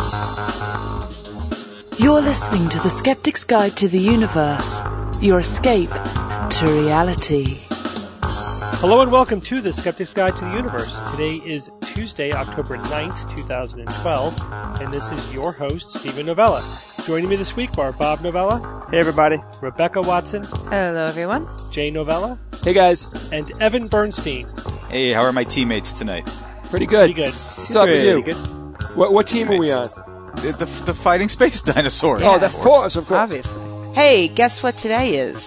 You're listening to The Skeptic's Guide to the Universe, your escape to reality. Hello and welcome to The Skeptic's Guide to the Universe. Today is Tuesday, October 9th, 2012, and this is your host, Stephen Novella. Joining me this week are Bob Novella. Hey, everybody. Rebecca Watson. Hello, everyone. Jay Novella. Hey, guys. And Evan Bernstein. Hey, how are my teammates tonight? Pretty good. Pretty good. What's up with you? Good. What team are we on? The fighting space dinosaurs. Oh, of course. Obviously. Hey, guess what today is?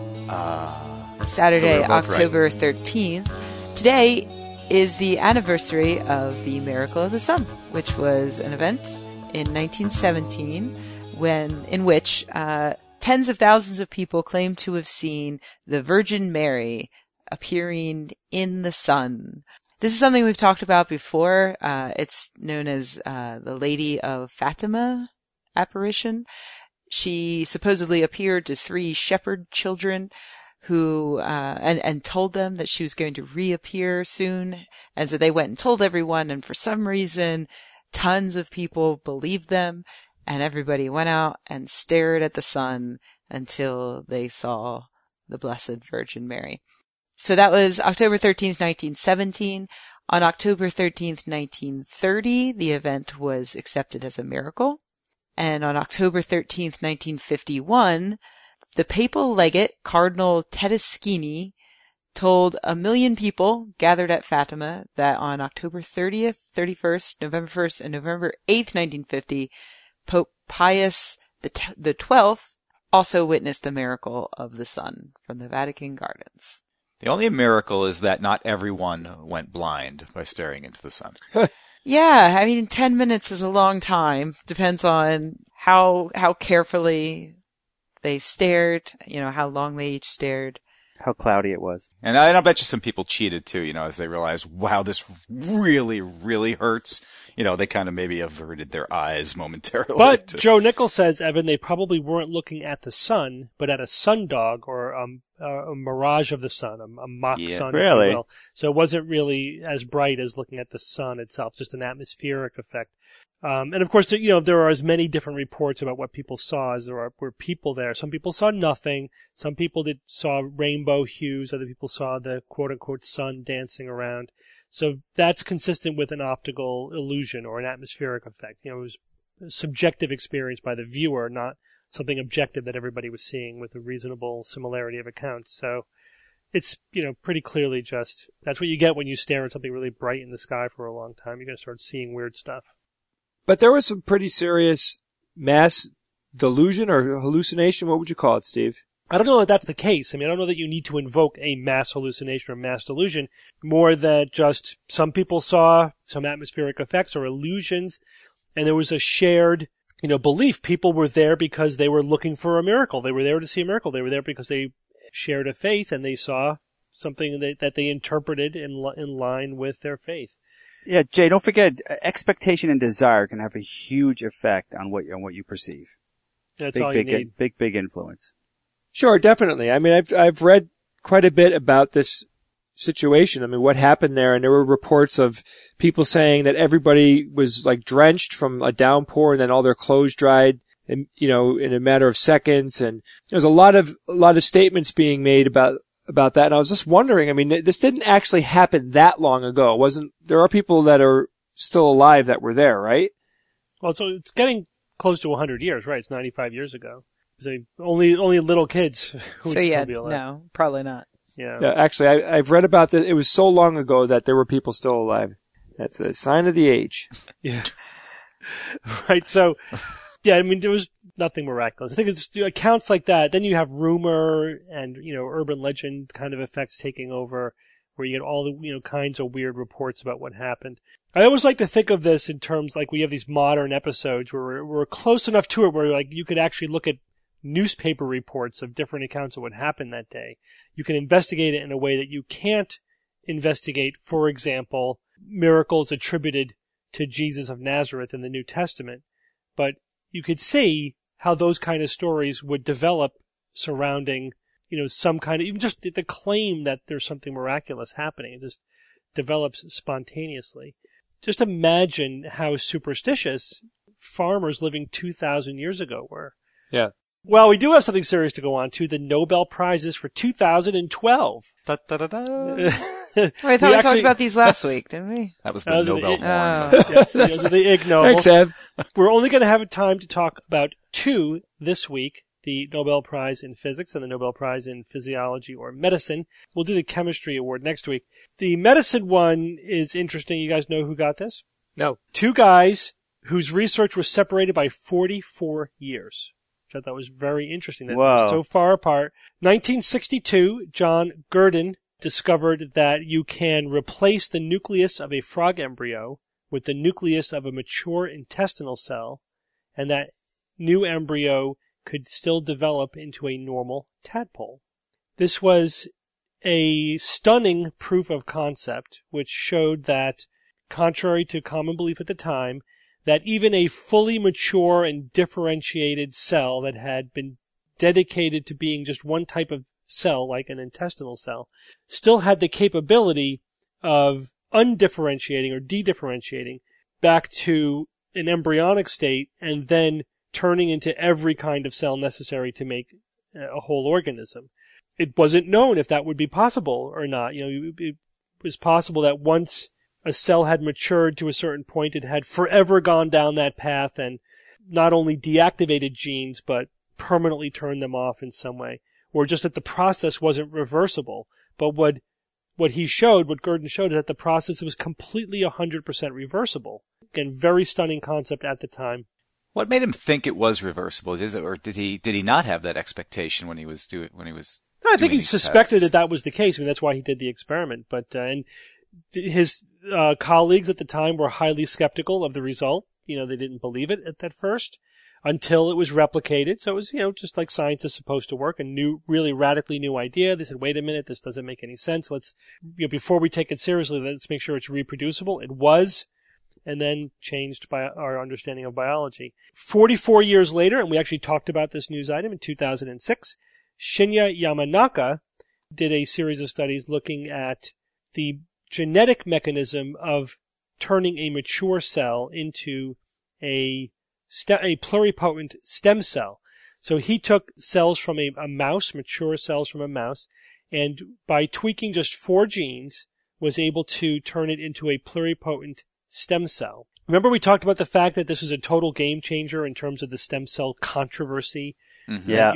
Saturday, so we're both October 13th. Today is the anniversary of the Miracle of the Sun, which was an event in 1917 in which tens of thousands of people claimed to have seen the Virgin Mary appearing in the sun. This is something we've talked about before. It's known as the Lady of Fatima apparition. She supposedly appeared to 3 shepherd children who and told them that she was going to reappear soon. And so they went and told everyone, and for some reason, tons of people believed them, and everybody went out and stared at the sun until they saw the Blessed Virgin Mary. So that was October 13th, 1917. On October 13th, 1930, the event was accepted as a miracle. And on October 13th, 1951, the papal legate, Cardinal Tedeschini, told 1 million people gathered at Fatima that on October 30th, 31st, November 1st, and November 8th, 1950, Pope Pius the 12th also witnessed the miracle of the sun from the Vatican Gardens. The only miracle is that not everyone went blind by staring into the sun. Yeah, I mean, 10 minutes is a long time. Depends on how carefully they stared, how long they each stared. How cloudy it was. And I bet you some people cheated too, as they realized, wow, this really, really hurts. They kind of maybe averted their eyes momentarily. But Joe Nichols says, Evan, they probably weren't looking at the sun, but at a sundog or a mirage of the sun, a mock sun, really? if you will. So it wasn't really as bright as looking at the sun itself, just an atmospheric effect. And of course, there are as many different reports about what people saw as there were people there. Some people saw nothing. Some people saw rainbow hues. Other people saw the quote-unquote sun dancing around. So that's consistent with an optical illusion or an atmospheric effect. It was a subjective experience by the viewer, not something objective that everybody was seeing with a reasonable similarity of accounts. So it's, pretty clearly just, that's what you get when you stare at something really bright in the sky for a long time. You're going to start seeing weird stuff. But there was some pretty serious mass delusion or hallucination. What would you call it, Steve? I don't know if that's the case. I don't know that you need to invoke a mass hallucination or mass delusion, more that just some people saw some atmospheric effects or illusions, and there was a shared, belief. People were there because they were looking for a miracle. They were there to see a miracle. They were there because they shared a faith and they saw something that they interpreted in line with their faith. Yeah, Jay, don't forget, expectation and desire can have a huge effect on what you perceive. That's all you need. Big influence. Sure, definitely. I've read quite a bit about this situation. What happened there, and there were reports of people saying that everybody was drenched from a downpour and then all their clothes dried in a matter of seconds, and there was a lot of statements being made about that, and I was just wondering, this didn't actually happen that long ago. There are people that are still alive that were there, right? Well, so it's getting close to 100 years, right? It's 95 years ago. So only little kids who would still be alive. No, probably not. Yeah. Actually, I've read about this. It was so long ago that there were people still alive. That's a sign of the age. Yeah. Right. So, yeah, there was nothing miraculous. I think it's accounts like that. Then you have rumor and, urban legend kind of effects taking over, where you get all the, kinds of weird reports about what happened. I always like to think of this in terms we have these modern episodes where we're close enough to it where you could actually look at newspaper reports of different accounts of what happened that day. You can investigate it in a way that you can't investigate, for example, miracles attributed to Jesus of Nazareth in the New Testament. But you could see how those kind of stories would develop surrounding, some kind of, even just the claim that there's something miraculous happening. It just develops spontaneously. Just imagine how superstitious farmers living 2,000 years ago were. Yeah. Well, we do have something serious to go on to, the Nobel Prizes for 2012. Da, da, da, da. Oh, I thought we talked about these last week, didn't we? That was the Those are Nobel the- horn. Yeah, those are the Ig Nobels. Thanks, Ev. We're only going to have time to talk about 2 this week, the Nobel Prize in Physics and the Nobel Prize in Physiology or Medicine. We'll do the Chemistry Award next week. The Medicine one is interesting. You guys know who got this? No. 2 guys whose research was separated by 44 years. Which I thought was very interesting. That Whoa. was so far apart. 1962, John Gurdon discovered that you can replace the nucleus of a frog embryo with the nucleus of a mature intestinal cell, and that new embryo could still develop into a normal tadpole. This was a stunning proof of concept, which showed that, contrary to common belief at the time, that even a fully mature and differentiated cell that had been dedicated to being just one type of cell, like an intestinal cell, still had the capability of undifferentiating or dedifferentiating back to an embryonic state and then turning into every kind of cell necessary to make a whole organism. It wasn't known if that would be possible or not. It was possible that once a cell had matured to a certain point, it had forever gone down that path and not only deactivated genes, but permanently turned them off in some way. Or just that the process wasn't reversible. But what Gurdon showed, is that the process was completely 100% reversible. Again, very stunning concept at the time. What made him think it was reversible? Or did he not have that expectation when he was I think he these suspected tests? that was the case. I mean, that's why he did the experiment. But and his colleagues at the time were highly skeptical of the result. They didn't believe it at first until it was replicated. So it was, just like science is supposed to work, a really radically new idea. They said, wait a minute, this doesn't make any sense. Let's, before we take it seriously, let's make sure it's reproducible. It was, and then changed by our understanding of biology. 44 years later, and we actually talked about this news item in 2006, Shinya Yamanaka did a series of studies looking at the genetic mechanism of turning a mature cell into a pluripotent stem cell. So he took cells from a mouse, mature cells from a mouse, and by tweaking just 4 genes, was able to turn it into a pluripotent stem cell. Remember we talked about the fact that this was a total game changer in terms of the stem cell controversy? Mhm. Yeah.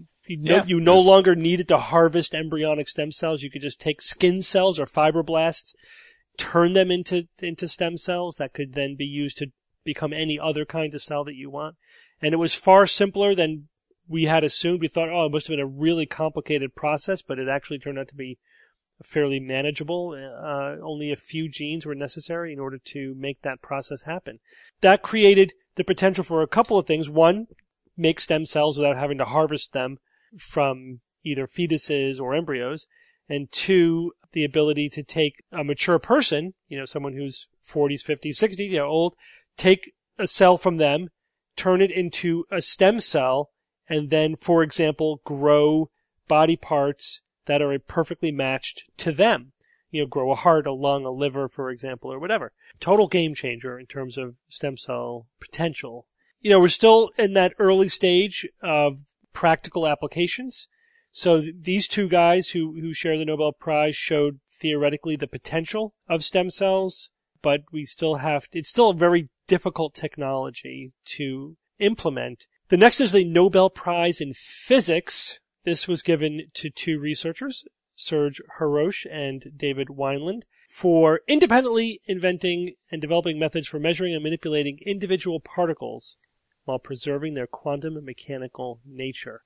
You no longer needed to harvest embryonic stem cells. You could just take skin cells or fibroblasts, turn them into stem cells that could then be used to become any other kind of cell that you want. And it was far simpler than we had assumed. We thought, it must have been a really complicated process, but it actually turned out to be fairly manageable. Only a few genes were necessary in order to make that process happen. That created the potential for a couple of things. One, make stem cells without having to harvest them from either fetuses or embryos. And 2, the ability to take a mature person, someone who's 40s, 50s, 60s, old, take a cell from them, turn it into a stem cell, and then, for example, grow body parts that are perfectly matched to them. Grow a heart, a lung, a liver, for example, or whatever. Total game changer in terms of stem cell potential. We're still in that early stage of practical applications. So these 2 guys who share the Nobel Prize showed theoretically the potential of stem cells, but it's still a very difficult technology to implement. The next is the Nobel Prize in Physics. This was given to 2 researchers, Serge Haroche and David Wineland, for independently inventing and developing methods for measuring and manipulating individual particles while preserving their quantum mechanical nature.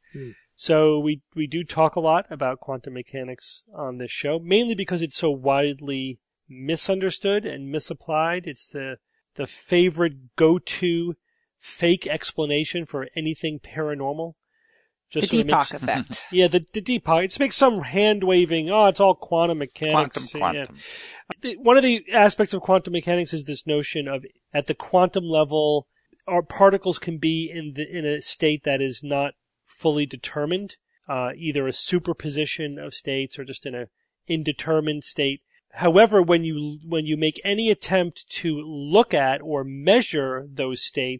So we do talk a lot about quantum mechanics on this show, mainly because it's so widely misunderstood and misapplied. It's the favorite go-to fake explanation for anything paranormal. The Deepak effect. Yeah, the Deepak. It just makes some hand-waving, it's all quantum mechanics. Quantum. Yeah. One of the aspects of quantum mechanics is this notion of, at the quantum level, our particles can be in a state that is not fully determined, either a superposition of states or just in a indeterminate state. However, when you make any attempt to look at or measure those states,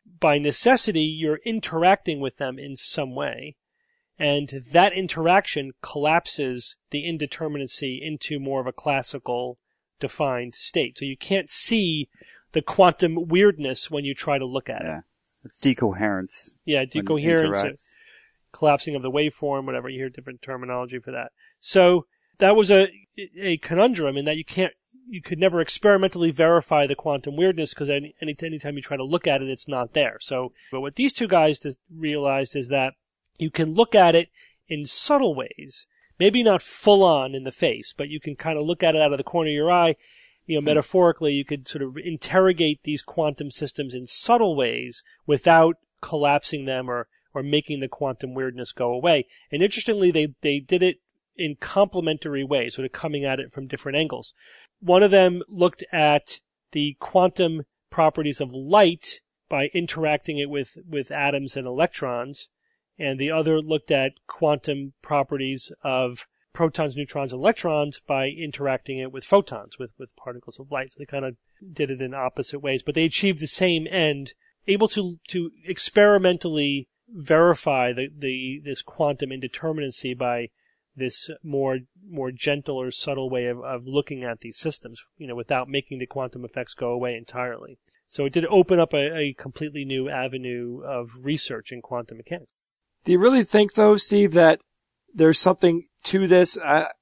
by necessity, you're interacting with them in some way. And that interaction collapses the indeterminacy into more of a classical defined state. So you can't see the quantum weirdness when you try to look at it. It's decoherence. Yeah, decoherence, collapsing of the waveform, whatever. You hear different terminology for that. So that was a conundrum in that you could never experimentally verify the quantum weirdness because anytime you try to look at it, it's not there. So, but what these two guys realized is that you can look at it in subtle ways, maybe not full on in the face, but you can kind of look at it out of the corner of your eye. Metaphorically, you could sort of interrogate these quantum systems in subtle ways without collapsing them or making the quantum weirdness go away. And interestingly, they did it in complementary ways, sort of coming at it from different angles. One of them looked at the quantum properties of light by interacting it with atoms and electrons, and the other looked at quantum properties of protons, neutrons, and electrons by interacting it with photons, with particles of light. So they kind of did it in opposite ways, but they achieved the same end, able to experimentally verify this quantum indeterminacy by this more gentle or subtle way of looking at these systems, without making the quantum effects go away entirely. So it did open up a completely new avenue of research in quantum mechanics. Do you really think, though, Steve, that there's something to this?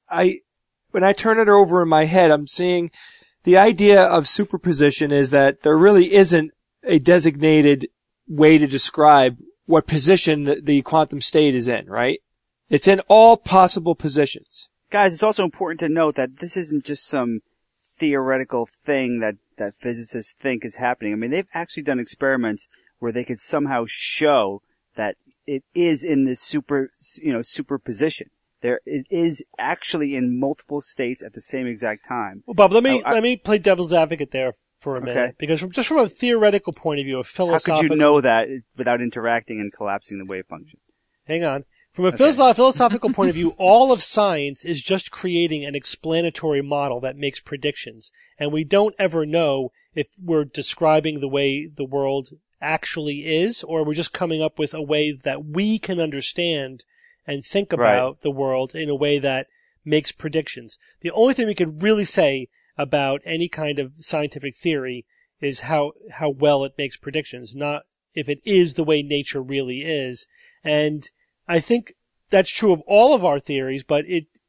When I turn it over in my head, I'm seeing the idea of superposition is that there really isn't a designated way to describe what position the quantum state is in, right? It's in all possible positions. Guys, it's also important to note that this isn't just some theoretical thing that physicists think is happening. I mean, they've actually done experiments where they could somehow show that it is in this superposition. It is actually in multiple states at the same exact time. Well, Bob, let me play devil's advocate there for a minute, because from a theoretical point of view, a philosophical... How could you know that without interacting and collapsing the wave function? Hang on. From a philosophical point of view, all of science is just creating an explanatory model that makes predictions. And we don't ever know if we're describing the way the world actually is, or we're just coming up with a way that we can understand and think about the world in a way that makes predictions. The only thing we could really say about any kind of scientific theory is how well it makes predictions, not if it is the way nature really is. And I think that's true of all of our theories, but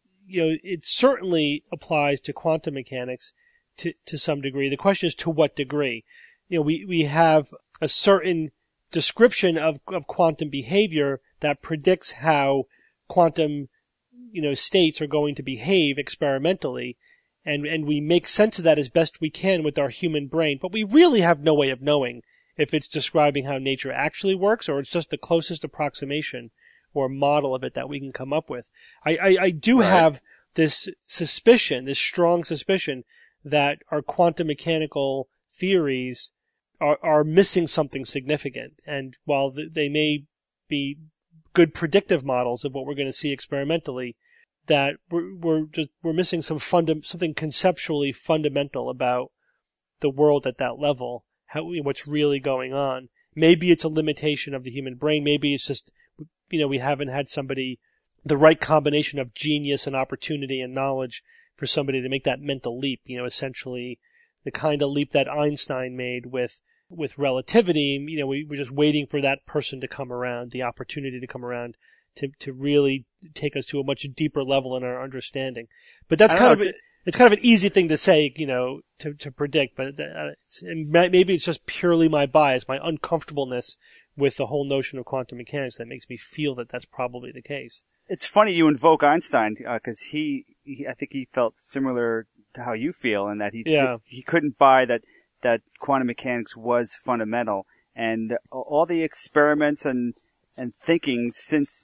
it certainly applies to quantum mechanics to some degree. The question is to what degree. We have a certain description of quantum behavior that predicts how quantum, states are going to behave experimentally, and we make sense of that as best we can with our human brain, but we really have no way of knowing if it's describing how nature actually works or it's just the closest approximation or model of it that we can come up with. I do have this suspicion, this strong suspicion, that our quantum mechanical theories are missing something significant. And while they may be good predictive models of what we're going to see experimentally, that we're missing something conceptually fundamental about the world at that level, what's really going on. Maybe it's a limitation of the human brain. Maybe it's just, we haven't had the right combination of genius and opportunity and knowledge for somebody to make that mental leap, essentially the kind of leap that Einstein made with relativity. We're just waiting for that person to come around, the opportunity to come around to really take us to a much deeper level in our understanding. But that's it's kind of an easy thing to say, to predict, but maybe it's just purely my bias, my uncomfortableness with the whole notion of quantum mechanics that makes me feel that that's probably the case. It's funny you invoke Einstein, because I think he felt similar to how you feel, and that he couldn't buy that quantum mechanics was fundamental, and all the experiments and thinking since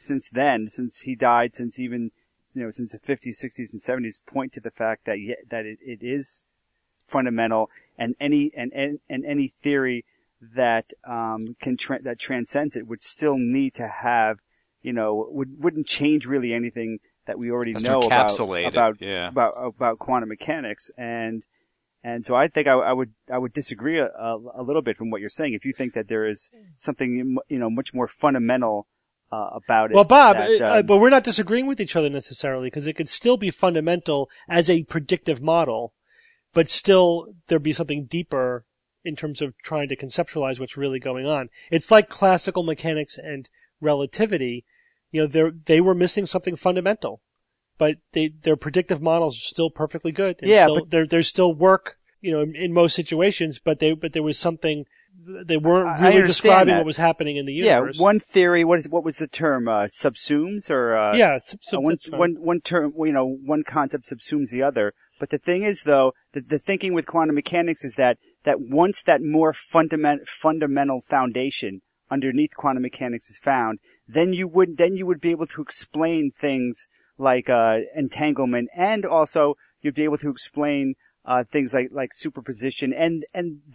he died, since the 50s, 60s, and 70s point to the fact that it is fundamental, and any theory that that transcends it would still need to have, wouldn't change really anything that we already know about quantum mechanics, and And so I think I would disagree a little bit from what you're saying. If you think that there is something, much more fundamental about it. Well, Bob, but we're not disagreeing with each other necessarily, because it could still be fundamental as a predictive model, but still there'd be something deeper in terms of trying to conceptualize what's really going on. It's like classical mechanics and relativity. They were missing something fundamental, but their predictive models are still perfectly good. But there's still work, in most situations, but there was something. They weren't really describing what was happening in the universe. Yeah, one theory. What was the term? Subsumes or? Yeah, one term. One concept subsumes the other. But the thing is, though, the thinking with quantum mechanics is that once that more fundamental foundation underneath quantum mechanics is found, then you would be able to explain things like entanglement, and also you'd be able to explain things like superposition and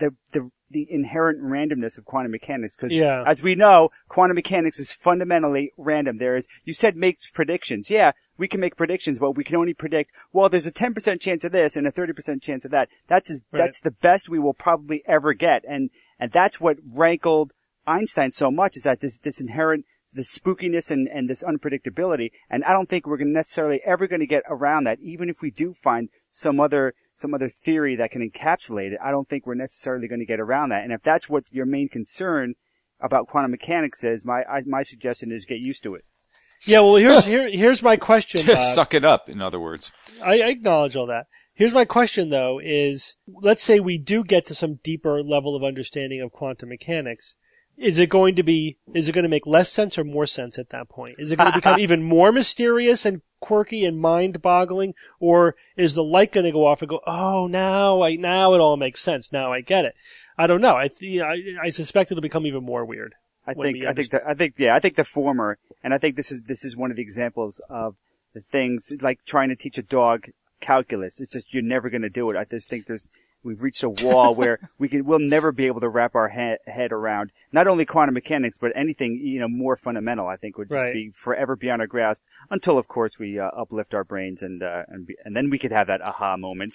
the inherent randomness of quantum mechanics. Because as we know, quantum mechanics is fundamentally random. You said makes predictions. Yeah, we can make predictions, but we can only predict, well, there's a 10% chance of this and a 30% chance of that. That's the best we will probably ever get. And that's what rankled Einstein so much, is that this inherent, the spookiness and this unpredictability. And I don't think we're necessarily ever going to get around that, even if we do find some other theory that can encapsulate it. I don't think we're necessarily going to get around that. And if that's what your main concern about quantum mechanics is, my suggestion is get used to it. Yeah, well, here's my question, Bob. Suck it up, in other words. I acknowledge all that. Here's my question, though, is let's say we do get to some deeper level of understanding of quantum mechanics. Is it going to make less sense or more sense at that point? Is it going to become even more mysterious and quirky and mind-boggling, or is the light going to go off and go, oh, now it all makes sense. Now I get it. I don't know. I suspect it'll become even more weird. I think the former, and I think this is one of the examples of the things like trying to teach a dog calculus. It's just you're never going to do it. I just think we've reached a wall where we'll never be able to wrap our head around not only quantum mechanics but anything more fundamental. I think would just be forever beyond our grasp until, of course, we uplift our brains and then we could have that aha moment.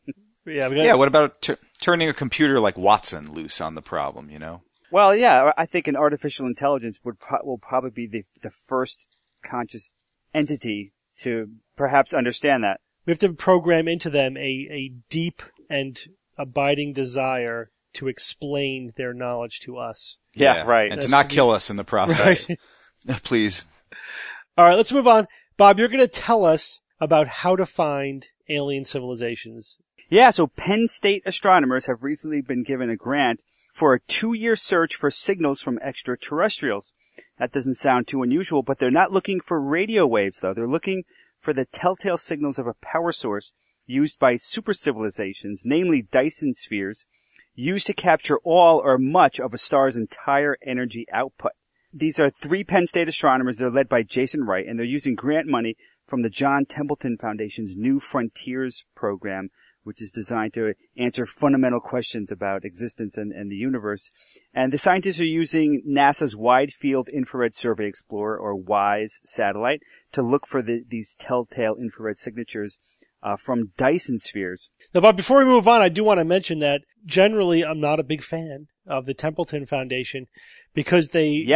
What about turning a computer like Watson loose on the problem? Well, yeah, I think an artificial intelligence will probably be the first conscious entity to perhaps understand that. We have to program into them a deep and abiding desire to explain their knowledge to us. Yeah, right. And to not kill us in the process. Right. Please. All right, let's move on. Bob, you're going to tell us about how to find alien civilizations. Yeah, so Penn State astronomers have recently been given a grant for a 2-year search for signals from extraterrestrials. That doesn't sound too unusual, but they're not looking for radio waves, though. They're looking for the telltale signals of a power source used by super civilizations, namely Dyson spheres, used to capture all or much of a star's entire energy output. These are 3 Penn State astronomers. They're led by Jason Wright, and they're using grant money from the John Templeton Foundation's New Frontiers program, which is designed to answer fundamental questions about existence and the universe. And the scientists are using NASA's Wide Field Infrared Survey Explorer, or WISE, satellite to look for these telltale infrared signatures from Dyson spheres. Now, but before we move on, I do want to mention that generally I'm not a big fan of the Templeton Foundation because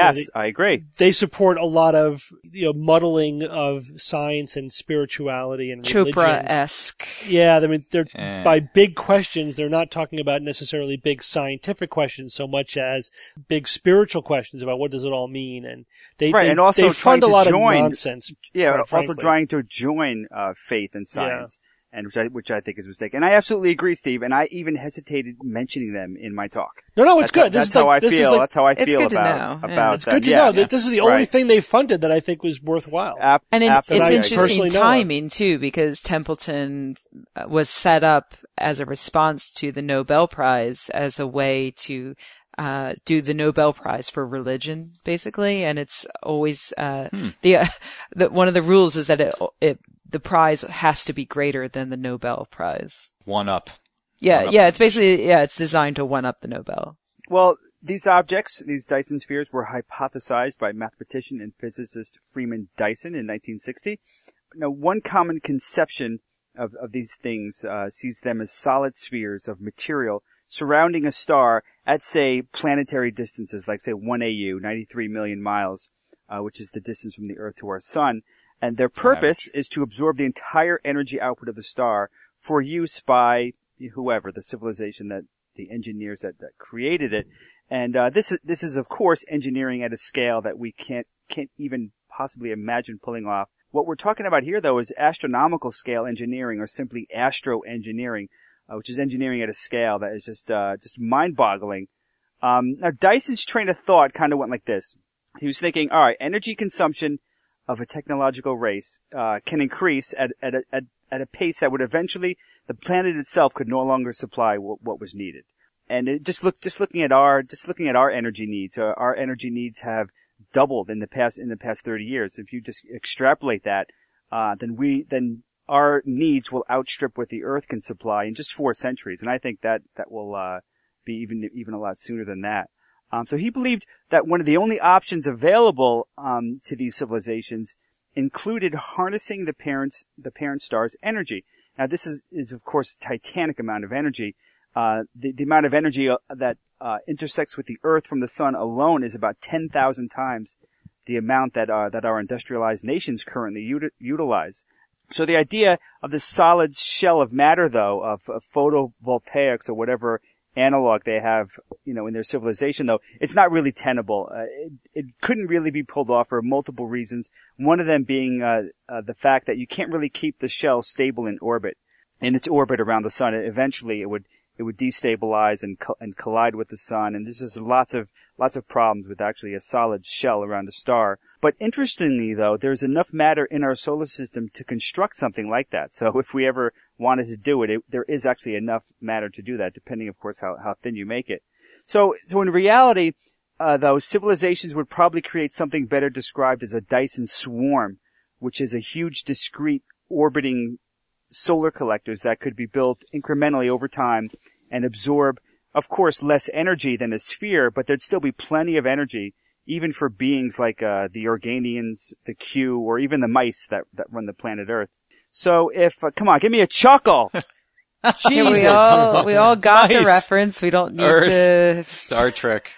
I agree. They support a lot of muddling of science and spirituality and religion. Chopra-esque. Yeah, I mean by big questions, they're not talking about necessarily big scientific questions so much as big spiritual questions about what does it all mean, and they fund a lot of nonsense. Yeah, also trying to join faith and science. Yeah. And which I think is a mistake. And I absolutely agree, Steve. And I even hesitated mentioning them in my talk. No, it's good. That's how I feel. That's how I feel it's good about to know. It's good to know that this is the only thing they funded that I think was worthwhile. And it's interesting timing too, because Templeton was set up as a response to the Nobel Prize as a way to do the Nobel Prize for religion, basically. And it's always one of the rules is that the prize has to be greater than the Nobel Prize. One up. Yeah, it's basically, it's designed to one up the Nobel. Well, these objects, these Dyson spheres, were hypothesized by mathematician and physicist Freeman Dyson in 1960. Now, one common conception of these things sees them as solid spheres of material surrounding a star at, say, planetary distances, like, say, 1 AU, 93 million miles, which is the distance from the Earth to our sun. And their purpose is to absorb the entire energy output of the star for use by whoever, the civilization the engineers that created it. And this is, of course, engineering at a scale that we can't even possibly imagine pulling off. What we're talking about here, though, is astronomical scale engineering, or simply astro-engineering, which is engineering at a scale that is just mind-boggling. Now, Dyson's train of thought kind of went like this. He was thinking, all right, energy consumption of a technological race can increase at a pace that would eventually, the planet itself could no longer supply what was needed. And just looking at our energy needs, our energy needs have doubled in the past 30 years. If you just extrapolate that, then our needs will outstrip what the Earth can supply in just 4 centuries. And I think that will be even a lot sooner than that. So he believed that one of the only options available to these civilizations included harnessing the parent star's energy. Now, this is of course a titanic amount of energy. The amount of energy that intersects with the Earth from the sun alone is about 10,000 times the amount that our industrialized nations currently utilize. So the idea of this solid shell of matter, though, of photovoltaics or whatever analog they have, in their civilization, though, it's not really tenable. It couldn't really be pulled off for multiple reasons. One of them being the fact that you can't really keep the shell stable in its orbit around the sun. Eventually, it would destabilize and collide with the sun, and there's just lots of problems with actually a solid shell around a star. But interestingly, though, there's enough matter in our solar system to construct something like that. So if we ever wanted to do it, there is actually enough matter to do that, depending, of course, how thin you make it. So in reality, though, civilizations would probably create something better described as a Dyson swarm, which is a huge, discrete, orbiting solar collectors that could be built incrementally over time and absorb, of course, less energy than a sphere, but there'd still be plenty of energy, even for beings like the Organians, the Q, or even the mice that run the planet Earth. So come on, give me a chuckle. Jesus. We all got Nice. the reference. We don't need Earth. to. Star Trek.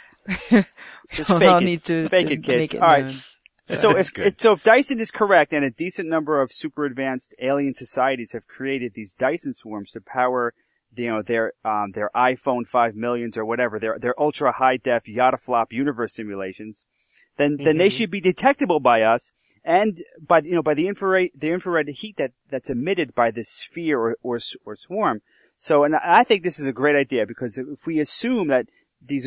Just we fake all it. need to Fake it, kids. make it All right. known. So That's good. if Dyson is correct, and a decent number of super advanced alien societies have created these Dyson swarms to power, their iPhone 5 millions or whatever, their ultra high def yottaflop universe simulations, then they should be detectable by us, and by the infrared heat that's emitted by this sphere or swarm. So, and I think this is a great idea, because if we assume that these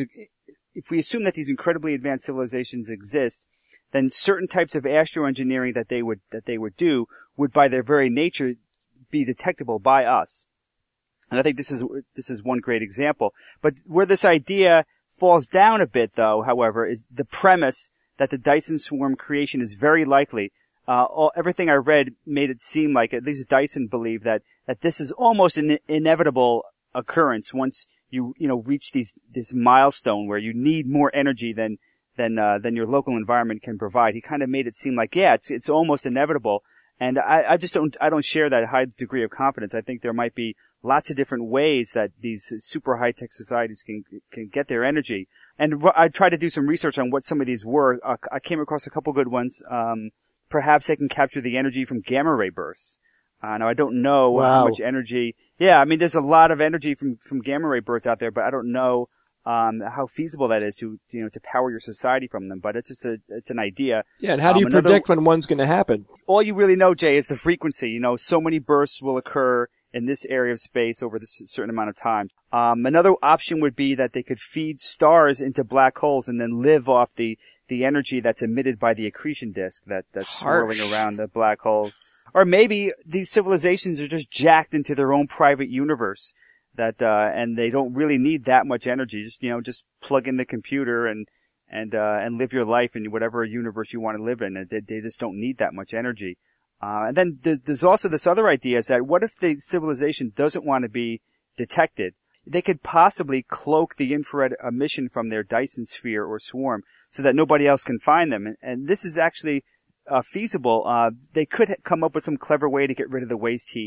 incredibly advanced civilizations exist, then certain types of astroengineering that they would do would, by their very nature, be detectable by us. And I think this is one great example. But where this idea falls down a bit, though, however, is the premise that the Dyson swarm creation is very likely. Everything I read made it seem like, at least Dyson believed, that this is almost an inevitable occurrence once you reach this milestone where you need more energy than your local environment can provide. He kind of made it seem like, yeah, it's almost inevitable. And I don't share that high degree of confidence. I think there might be lots of different ways that these super high-tech societies can get their energy. And I tried to do some research on what some of these were. I came across a couple good ones. Perhaps they can capture the energy from gamma ray bursts. Now I don't know how much energy. Yeah, I mean, there's a lot of energy from gamma ray bursts out there, but I don't know how feasible that is to power your society from them. But it's an idea. Yeah, and how do you predict when one's going to happen? All you really know, Jay, is the frequency. So many bursts will occur in this area of space over this certain amount of time. Another option would be that they could feed stars into black holes and then live off the energy that's emitted by the accretion disk that's swirling around the black holes. Or maybe these civilizations are just jacked into their own private universe and they don't really need that much energy. Just plug in the computer and live your life in whatever universe you want to live in. They just don't need that much energy. And then there's also this other idea, is that what if the civilization doesn't want to be detected? They could possibly cloak the infrared emission from their Dyson sphere or swarm so that nobody else can find them. And this is actually feasible. They could come up with some clever way to get rid of the waste heat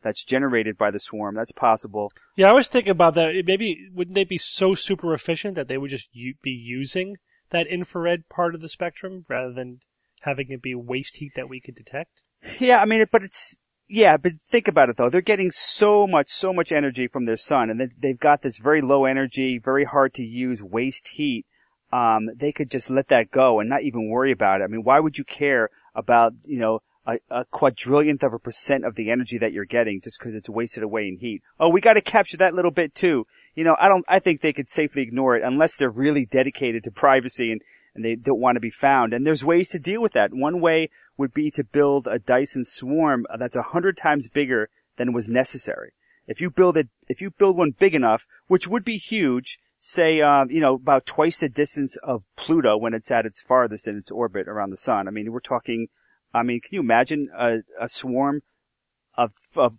that's generated by the swarm. That's possible. Yeah, I was thinking about that. Maybe wouldn't they be so super efficient that they would just be using that infrared part of the spectrum rather than having it be waste heat that we could detect? Yeah, I mean, but think about it though. They're getting so much energy from their sun, and they've got this very low energy, very hard to use waste heat. They could just let that go and not even worry about it. I mean, why would you care about, a quadrillionth of a % of the energy that you're getting just because it's wasted away in heat? Oh, we got to capture that little bit too. I think they could safely ignore it unless they're really dedicated to privacy and they don't want to be found. And there's ways to deal with that. One way would be to build a Dyson swarm that's 100 times bigger than was necessary. If you build one big enough, which would be huge, say, about twice the distance of Pluto when it's at its farthest in its orbit around the sun. I mean, can you imagine a swarm of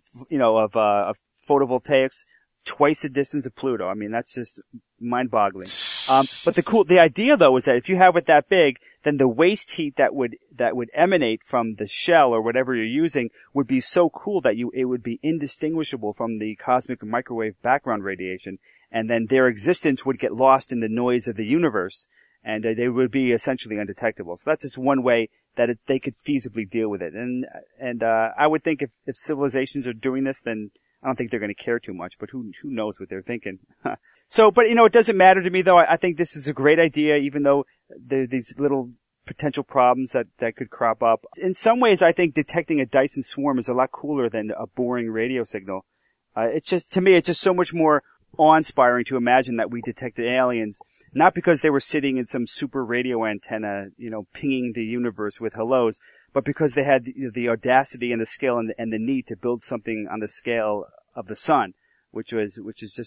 photovoltaics twice the distance of Pluto? I mean, that's just mind-boggling. But the idea though is that if you have it that big, then the waste heat that would emanate from the shell or whatever you're using would be so cool that it would be indistinguishable from the cosmic microwave background radiation, and then their existence would get lost in the noise of the universe, and they would be essentially undetectable. So that's just one way that they could feasibly deal with it. And I would think if civilizations are doing this, then I don't think they're going to care too much, but who knows what they're thinking. So, but it doesn't matter to me though. I think this is a great idea, even though there are these little potential problems that could crop up. In some ways, I think detecting a Dyson swarm is a lot cooler than a boring radio signal. To me, it's just so much more awe-inspiring to imagine that we detected aliens, not because they were sitting in some super radio antenna, pinging the universe with hellos, but because they had the audacity and the skill and the need to build something on the scale of the sun, which is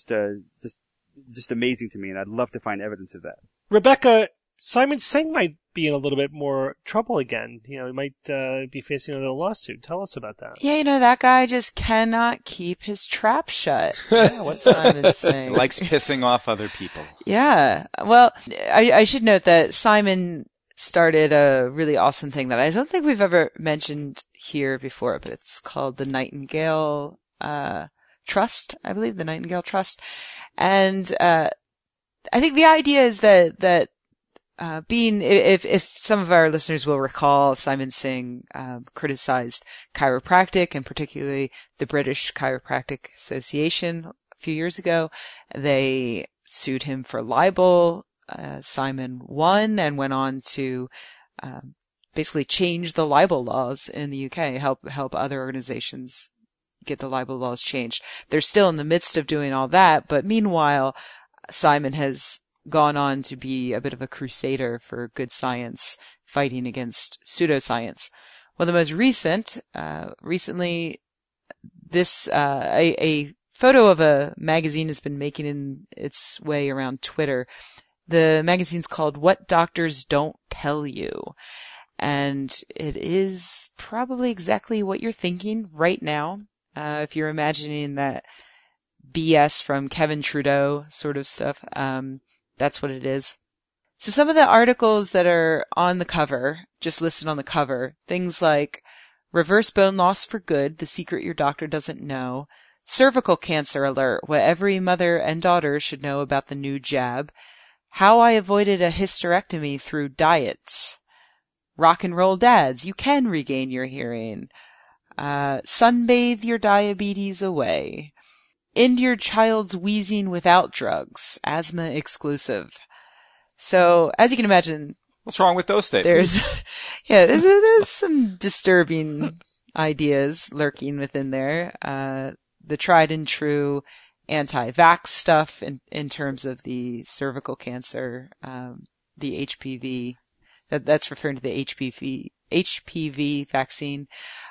just amazing to me, and I'd love to find evidence of that. Rebecca, Simon Singh might be in a little bit more trouble again. He might be facing another lawsuit. Tell us about that. Yeah, that guy just cannot keep his trap shut. Yeah, what's Simon saying? Likes pissing off other people. Yeah. Well, I should note that Simon started a really awesome thing that I don't think we've ever mentioned here before, but it's called the Nightingale Trust, I believe, the Nightingale Trust. And I think the idea is that if some of our listeners will recall, Simon Singh criticized chiropractic, and particularly the British Chiropractic Association a few years ago. They sued him for libel. Simon won and went on to basically change the libel laws in the UK, help other organizations get the libel laws changed. They're still in the midst of doing all that, but meanwhile, Simon has gone on to be a bit of a crusader for good science, fighting against pseudoscience. Well, the most recently, this a photo of a magazine has been making its way around Twitter. The magazine's called What Doctors Don't Tell You. And it is probably exactly what you're thinking right now. If you're imagining that BS from Kevin Trudeau sort of stuff, that's what it is. So some of the articles that are on the cover, just listed on the cover, things like reverse bone loss for good, the secret your doctor doesn't know, cervical cancer alert, what every mother and daughter should know about the new jab, how I avoided a hysterectomy through diets, rock and roll dads, you can regain your hearing, sunbathe your diabetes away, end your child's wheezing without drugs, asthma exclusive. So, as you can imagine, what's wrong with those statements? There's some disturbing ideas lurking within there. The tried and true anti-vax stuff in terms of the cervical cancer, the HPV, that's referring to the HPV vaccine.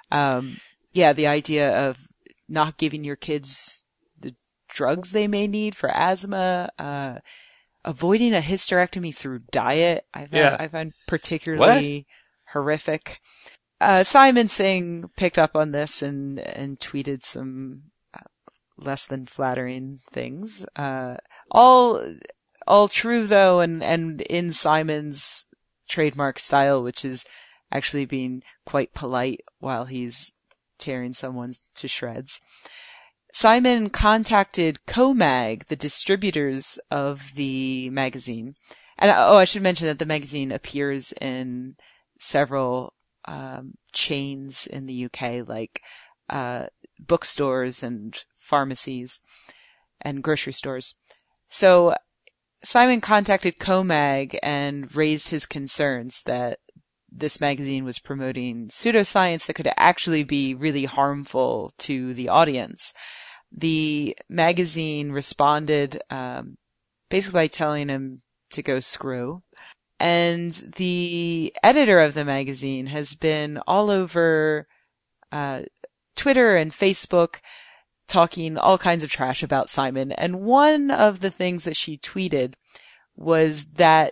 The idea of not giving your kids the drugs they may need for asthma, avoiding a hysterectomy through diet, I find particularly horrific. Simon Singh picked up on this and tweeted some less than flattering things. All true though, and in Simon's trademark style, which is actually being quite polite while he's tearing someone to shreds. Simon contacted CoMag, the distributors of the magazine. And I should mention that the magazine appears in several chains in the UK, like bookstores and pharmacies and grocery stores. So Simon contacted CoMag and raised his concerns that this magazine was promoting pseudoscience that could actually be really harmful to the audience. The magazine responded basically by telling him to go screw. And the editor of the magazine has been all over Twitter and Facebook talking all kinds of trash about Simon. And one of the things that she tweeted was that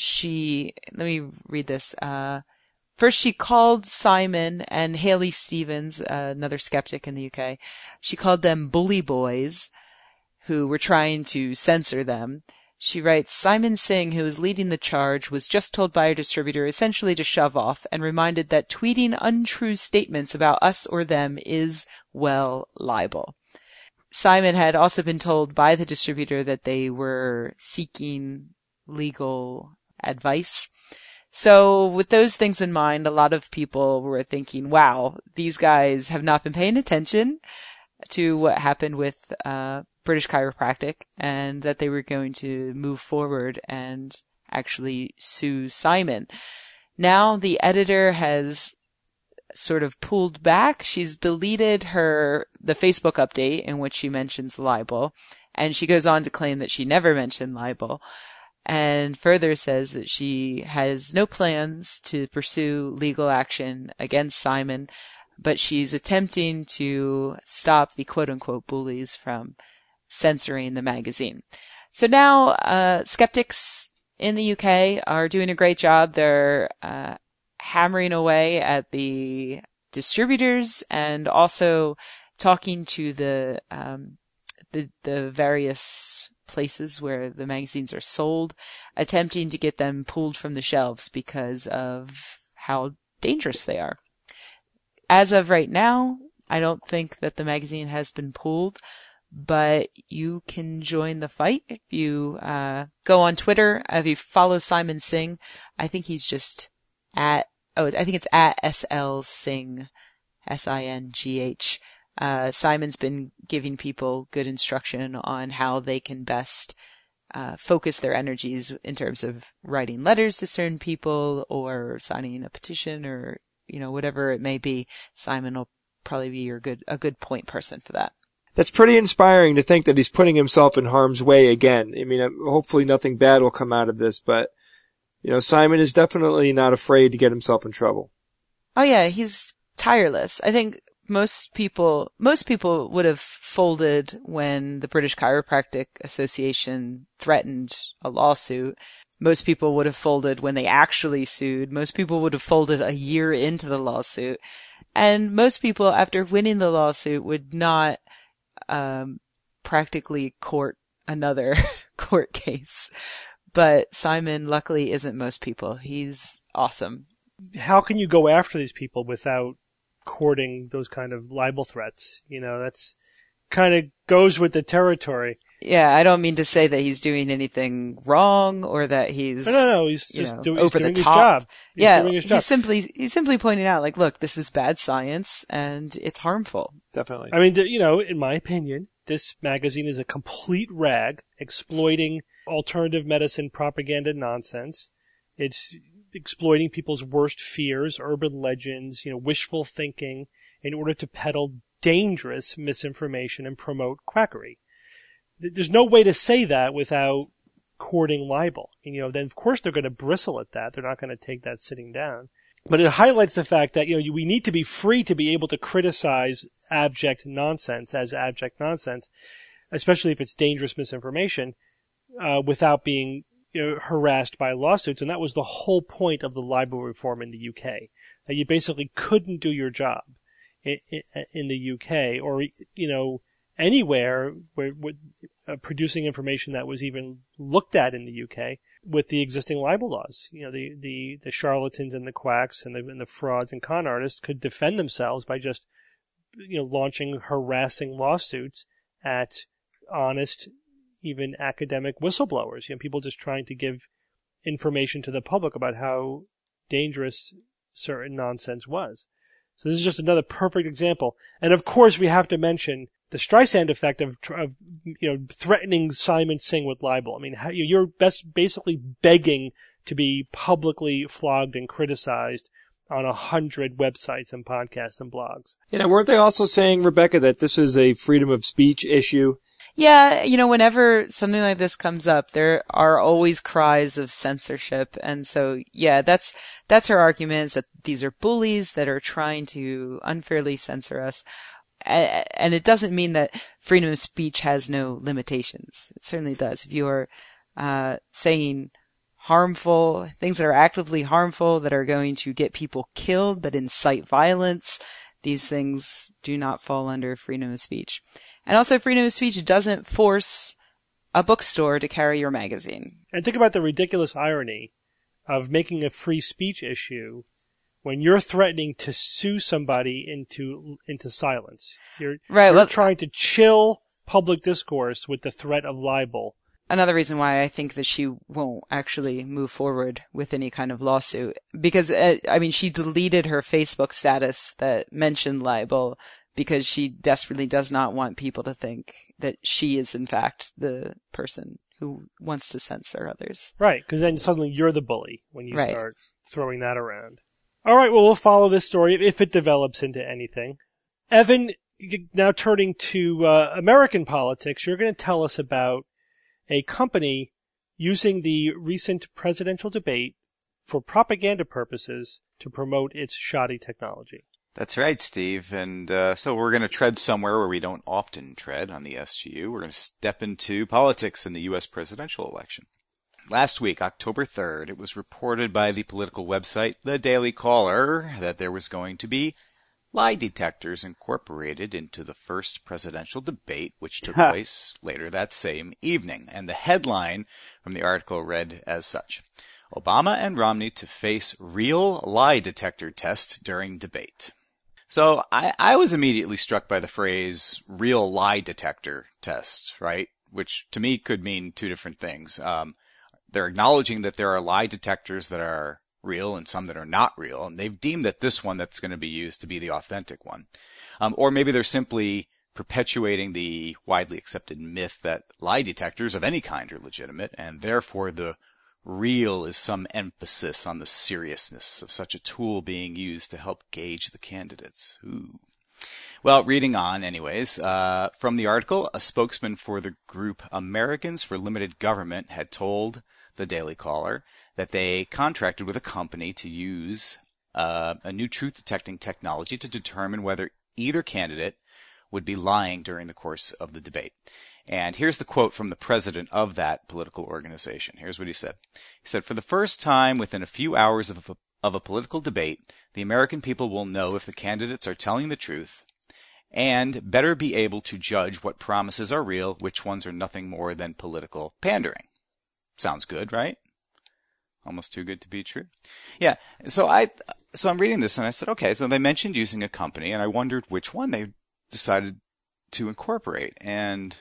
let me read this. First, she called Simon and Haley Stevens, another skeptic in the UK, she called them bully boys who were trying to censor them. She writes, Simon Singh, who is leading the charge, was just told by a distributor essentially to shove off and reminded that tweeting untrue statements about us or them is, well, libel. Simon had also been told by the distributor that they were seeking legal advice. So with those things in mind, a lot of people were thinking, wow, these guys have not been paying attention to what happened with British Chiropractic, and that they were going to move forward and actually sue Simon. Now the editor has sort of pulled back. She's deleted the Facebook update in which she mentions libel, and she goes on to claim that she never mentioned libel, and further says that she has no plans to pursue legal action against Simon, but she's attempting to stop the quote-unquote bullies from censoring the magazine. So now skeptics in the UK are doing a great job. They're hammering away at the distributors and also talking to the various places where the magazines are sold, attempting to get them pulled from the shelves because of how dangerous they are. As of right now, I don't think that the magazine has been pulled, but you can join the fight if you go on Twitter. If you follow Simon Singh, I think he's just I think it's at SL Singh, SINGH. Simon's been giving people good instruction on how they can best focus their energies in terms of writing letters to certain people or signing a petition or, whatever it may be. Simon will probably be a good point person for that. That's pretty inspiring to think that he's putting himself in harm's way again. I mean, hopefully nothing bad will come out of this, but, Simon is definitely not afraid to get himself in trouble. Oh yeah, he's tireless. I think most people would have folded when the British Chiropractic Association threatened a lawsuit. Most people would have folded when they actually sued. Most people would have folded a year into the lawsuit. And most people, after winning the lawsuit, would not practically court another court case. But Simon, luckily, isn't most people. He's awesome. How can you go after these people without courting those kind of libel threats? That's kind of goes with the territory. Yeah, I don't mean to say that he's doing anything wrong or that he's no, he's just doing over the his top. job. He's simply pointing out, like, look, this is bad science and it's harmful. Definitely. I mean, in my opinion, this magazine is a complete rag, exploiting alternative medicine propaganda nonsense. It's exploiting people's worst fears, urban legends, wishful thinking in order to peddle dangerous misinformation and promote quackery. There's no way to say that without courting libel. Then of course they're going to bristle at that. They're not going to take that sitting down. But it highlights the fact that, we need to be free to be able to criticize abject nonsense as abject nonsense, especially if it's dangerous misinformation, without being harassed by lawsuits. And that was the whole point of the libel reform in the UK. That you basically couldn't do your job in the UK or, anywhere where producing information that was even looked at in the UK with the existing libel laws. The charlatans and the quacks and the frauds and con artists could defend themselves by just launching harassing lawsuits at honest, even academic whistleblowers. People just trying to give information to the public about how dangerous certain nonsense was. So this is just another perfect example. And of course, we have to mention the Streisand effect of threatening Simon Singh with libel. I mean, you're basically begging to be publicly flogged and criticized on 100 websites and podcasts and blogs. Weren't they also saying, Rebecca, that this is a freedom of speech issue? Yeah, whenever something like this comes up, there are always cries of censorship. And so, yeah, that's her argument, is that these are bullies that are trying to unfairly censor us. And it doesn't mean that freedom of speech has no limitations. It certainly does. If you are saying harmful things that are actively harmful, that are going to get people killed, that incite violence, these things do not fall under freedom of speech. And also, freedom of speech doesn't force a bookstore to carry your magazine. And think about the ridiculous irony of making a free speech issue when you're threatening to sue somebody into silence. You're trying to chill public discourse with the threat of libel. Another reason why I think that she won't actually move forward with any kind of lawsuit. Because, she deleted her Facebook status that mentioned libel because she desperately does not want people to think that she is, in fact, the person who wants to censor others. Right, because then suddenly you're the bully when you start throwing that around. All right, well, we'll follow this story if it develops into anything. Evan, now turning to American politics, you're going to tell us about a company using the recent presidential debate for propaganda purposes to promote its shoddy technology. That's right, Steve. And so we're going to tread somewhere where we don't often tread on the SGU. We're going to step into politics in the U.S. presidential election. Last week, October 3rd, it was reported by the political website The Daily Caller that there was going to be lie detectors incorporated into the first presidential debate, which took place later that same evening. And the headline from the article read as such: Obama and Romney to face real lie detector test during debate. So I was immediately struck by the phrase real lie detector test, right? Which to me could mean two different things. They're acknowledging that there are lie detectors that are real and some that are not real, and they've deemed that this one that's going to be used to be the authentic one. Or maybe they're simply perpetuating the widely accepted myth that lie detectors of any kind are legitimate, and therefore the real is some emphasis on the seriousness of such a tool being used to help gauge the candidates. Ooh. Well, reading on anyways, from the article, a spokesman for the group Americans for Limited Government had told the Daily Caller that they contracted with a company to use a new truth-detecting technology to determine whether either candidate would be lying during the course of the debate. And here's the quote from the president of that political organization. Here's what he said. He said, "For the first time within a few hours of a political debate, the American people will know if the candidates are telling the truth and better be able to judge what promises are real, which ones are nothing more than political pandering." Sounds good, right? Almost too good to be true. Yeah. So I'm reading this and I said, okay, so they mentioned using a company, and I wondered which one they decided to incorporate. And,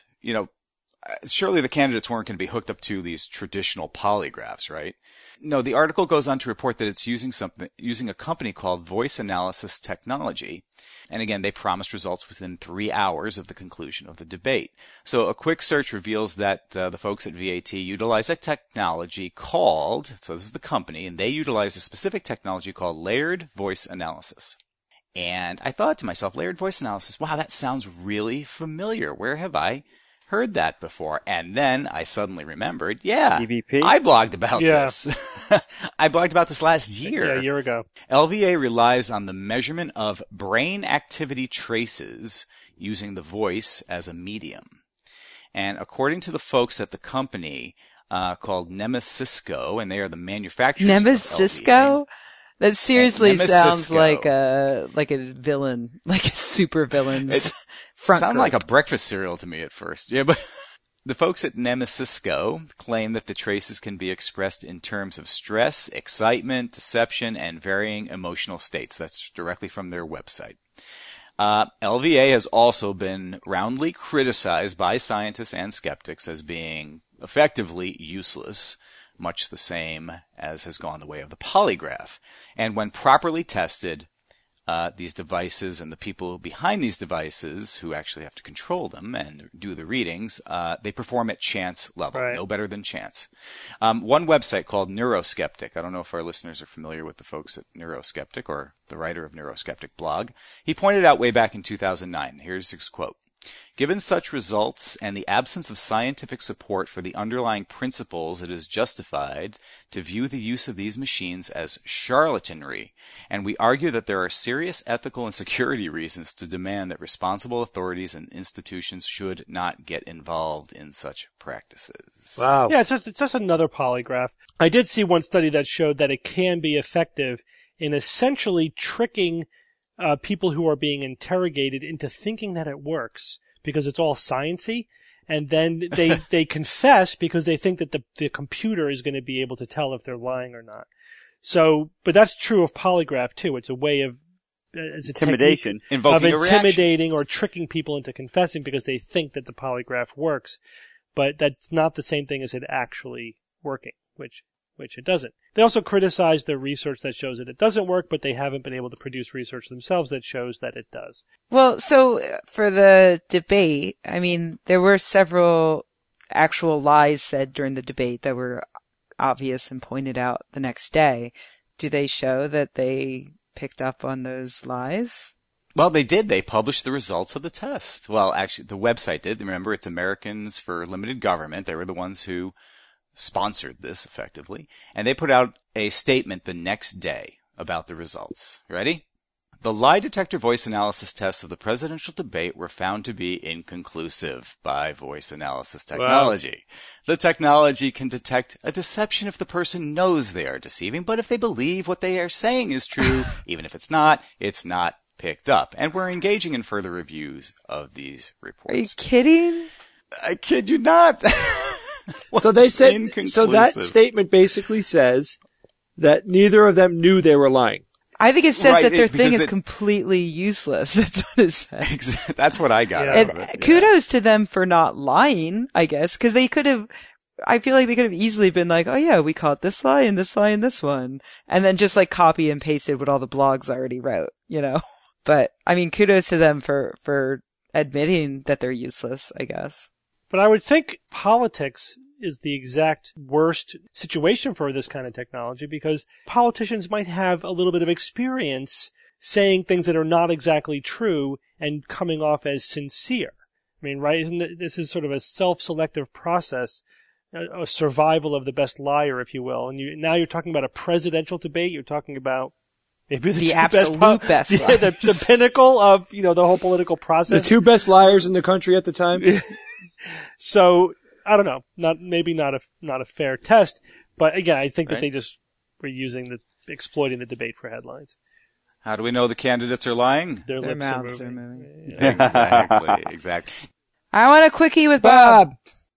surely the candidates weren't going to be hooked up to these traditional polygraphs, right? No, the article goes on to report that it's using a company called Voice Analysis Technology. And again, they promised results within 3 hours of the conclusion of the debate. So a quick search reveals that the folks at VAT utilize a technology called, so this is the company, and they utilize a specific technology called layered voice analysis. And I thought to myself, layered voice analysis, wow, that sounds really familiar. Where have I heard that before? And then I suddenly remembered, EVP? I blogged about this. I blogged about this last year. Yeah, a year ago. LVA relies on the measurement of brain activity traces using the voice as a medium. And according to the folks at the company called Nemesisco, and they are the manufacturers of Nemesisco? That seriously sounds like a villain, like a super villain's front. Sounded like a breakfast cereal to me at first. Yeah, but the folks at Nemesisco claim that the traces can be expressed in terms of stress, excitement, deception, and varying emotional states. That's directly from their website. LVA has also been roundly criticized by scientists and skeptics as being effectively useless, much the same as has gone the way of the polygraph. And when properly tested, these devices and the people behind these devices who actually have to control them and do the readings, they perform at chance level, right. No better than chance. One website called Neuroskeptic, I don't know if our listeners are familiar with the folks at Neuroskeptic or the writer of Neuroskeptic blog, he pointed out way back in 2009, here's his quote, "Given such results and the absence of scientific support for the underlying principles, it is justified to view the use of these machines as charlatanry, and we argue that there are serious ethical and security reasons to demand that responsible authorities and institutions should not get involved in such practices." Wow. Yeah, it's just another polygraph. I did see one study that showed that it can be effective in essentially tricking people who are being interrogated into thinking that it works because it's all sciencey, and then they confess because they think that the computer is going to be able to tell if they're lying or not. So, but that's true of polygraph too. It's a way of it's a intimidation, invoking of intimidating or tricking people into confessing because they think that the polygraph works, but that's not the same thing as it actually working, which it doesn't. They also criticize the research that shows that it doesn't work, but they haven't been able to produce research themselves that shows that it does. Well, so for the debate, I mean, there were several actual lies said during the debate that were obvious and pointed out the next day. Do they show that they picked up on those lies? Well, they did. They published the results of the test. Well, actually, the website did. Remember, it's Americans for Limited Government. They were the ones who sponsored this effectively, and they put out a statement the next day about the results. Ready? "The lie detector voice analysis tests of the presidential debate were found to be inconclusive by voice analysis technology. Wow. The technology can detect a deception if the person knows they are deceiving, but if they believe what they are saying is true, even if it's not picked up. And we're engaging in further reviews of these reports." Are you kidding? I kid you not. So they said, so that statement basically says that neither of them knew they were lying. I think it says that their thing is completely useless. That's what it says. That's what I got out of it. Kudos to them for not lying, I guess, because they could have, I feel like they could have easily been like, oh yeah, we caught this lie and this lie and this one. And then just like copy and pasted what all the blogs already wrote, you know? But, I mean, kudos to them for admitting that they're useless, I guess. But I would think politics is the exact worst situation for this kind of technology because politicians might have a little bit of experience saying things that are not exactly true and coming off as sincere. I mean, right? This is sort of a self-selective process, a survival of the best liar, if you will. And now you're talking about a presidential debate. You're talking about maybe the absolute best liars. The pinnacle of, the whole political process. The two best liars in the country at the time. So, I don't know. Not a fair test, but again, I think that they just were exploiting the debate for headlines. How do we know the candidates are lying? Their lips mouths are moving. Yeah. Exactly. I want a quickie with Bob.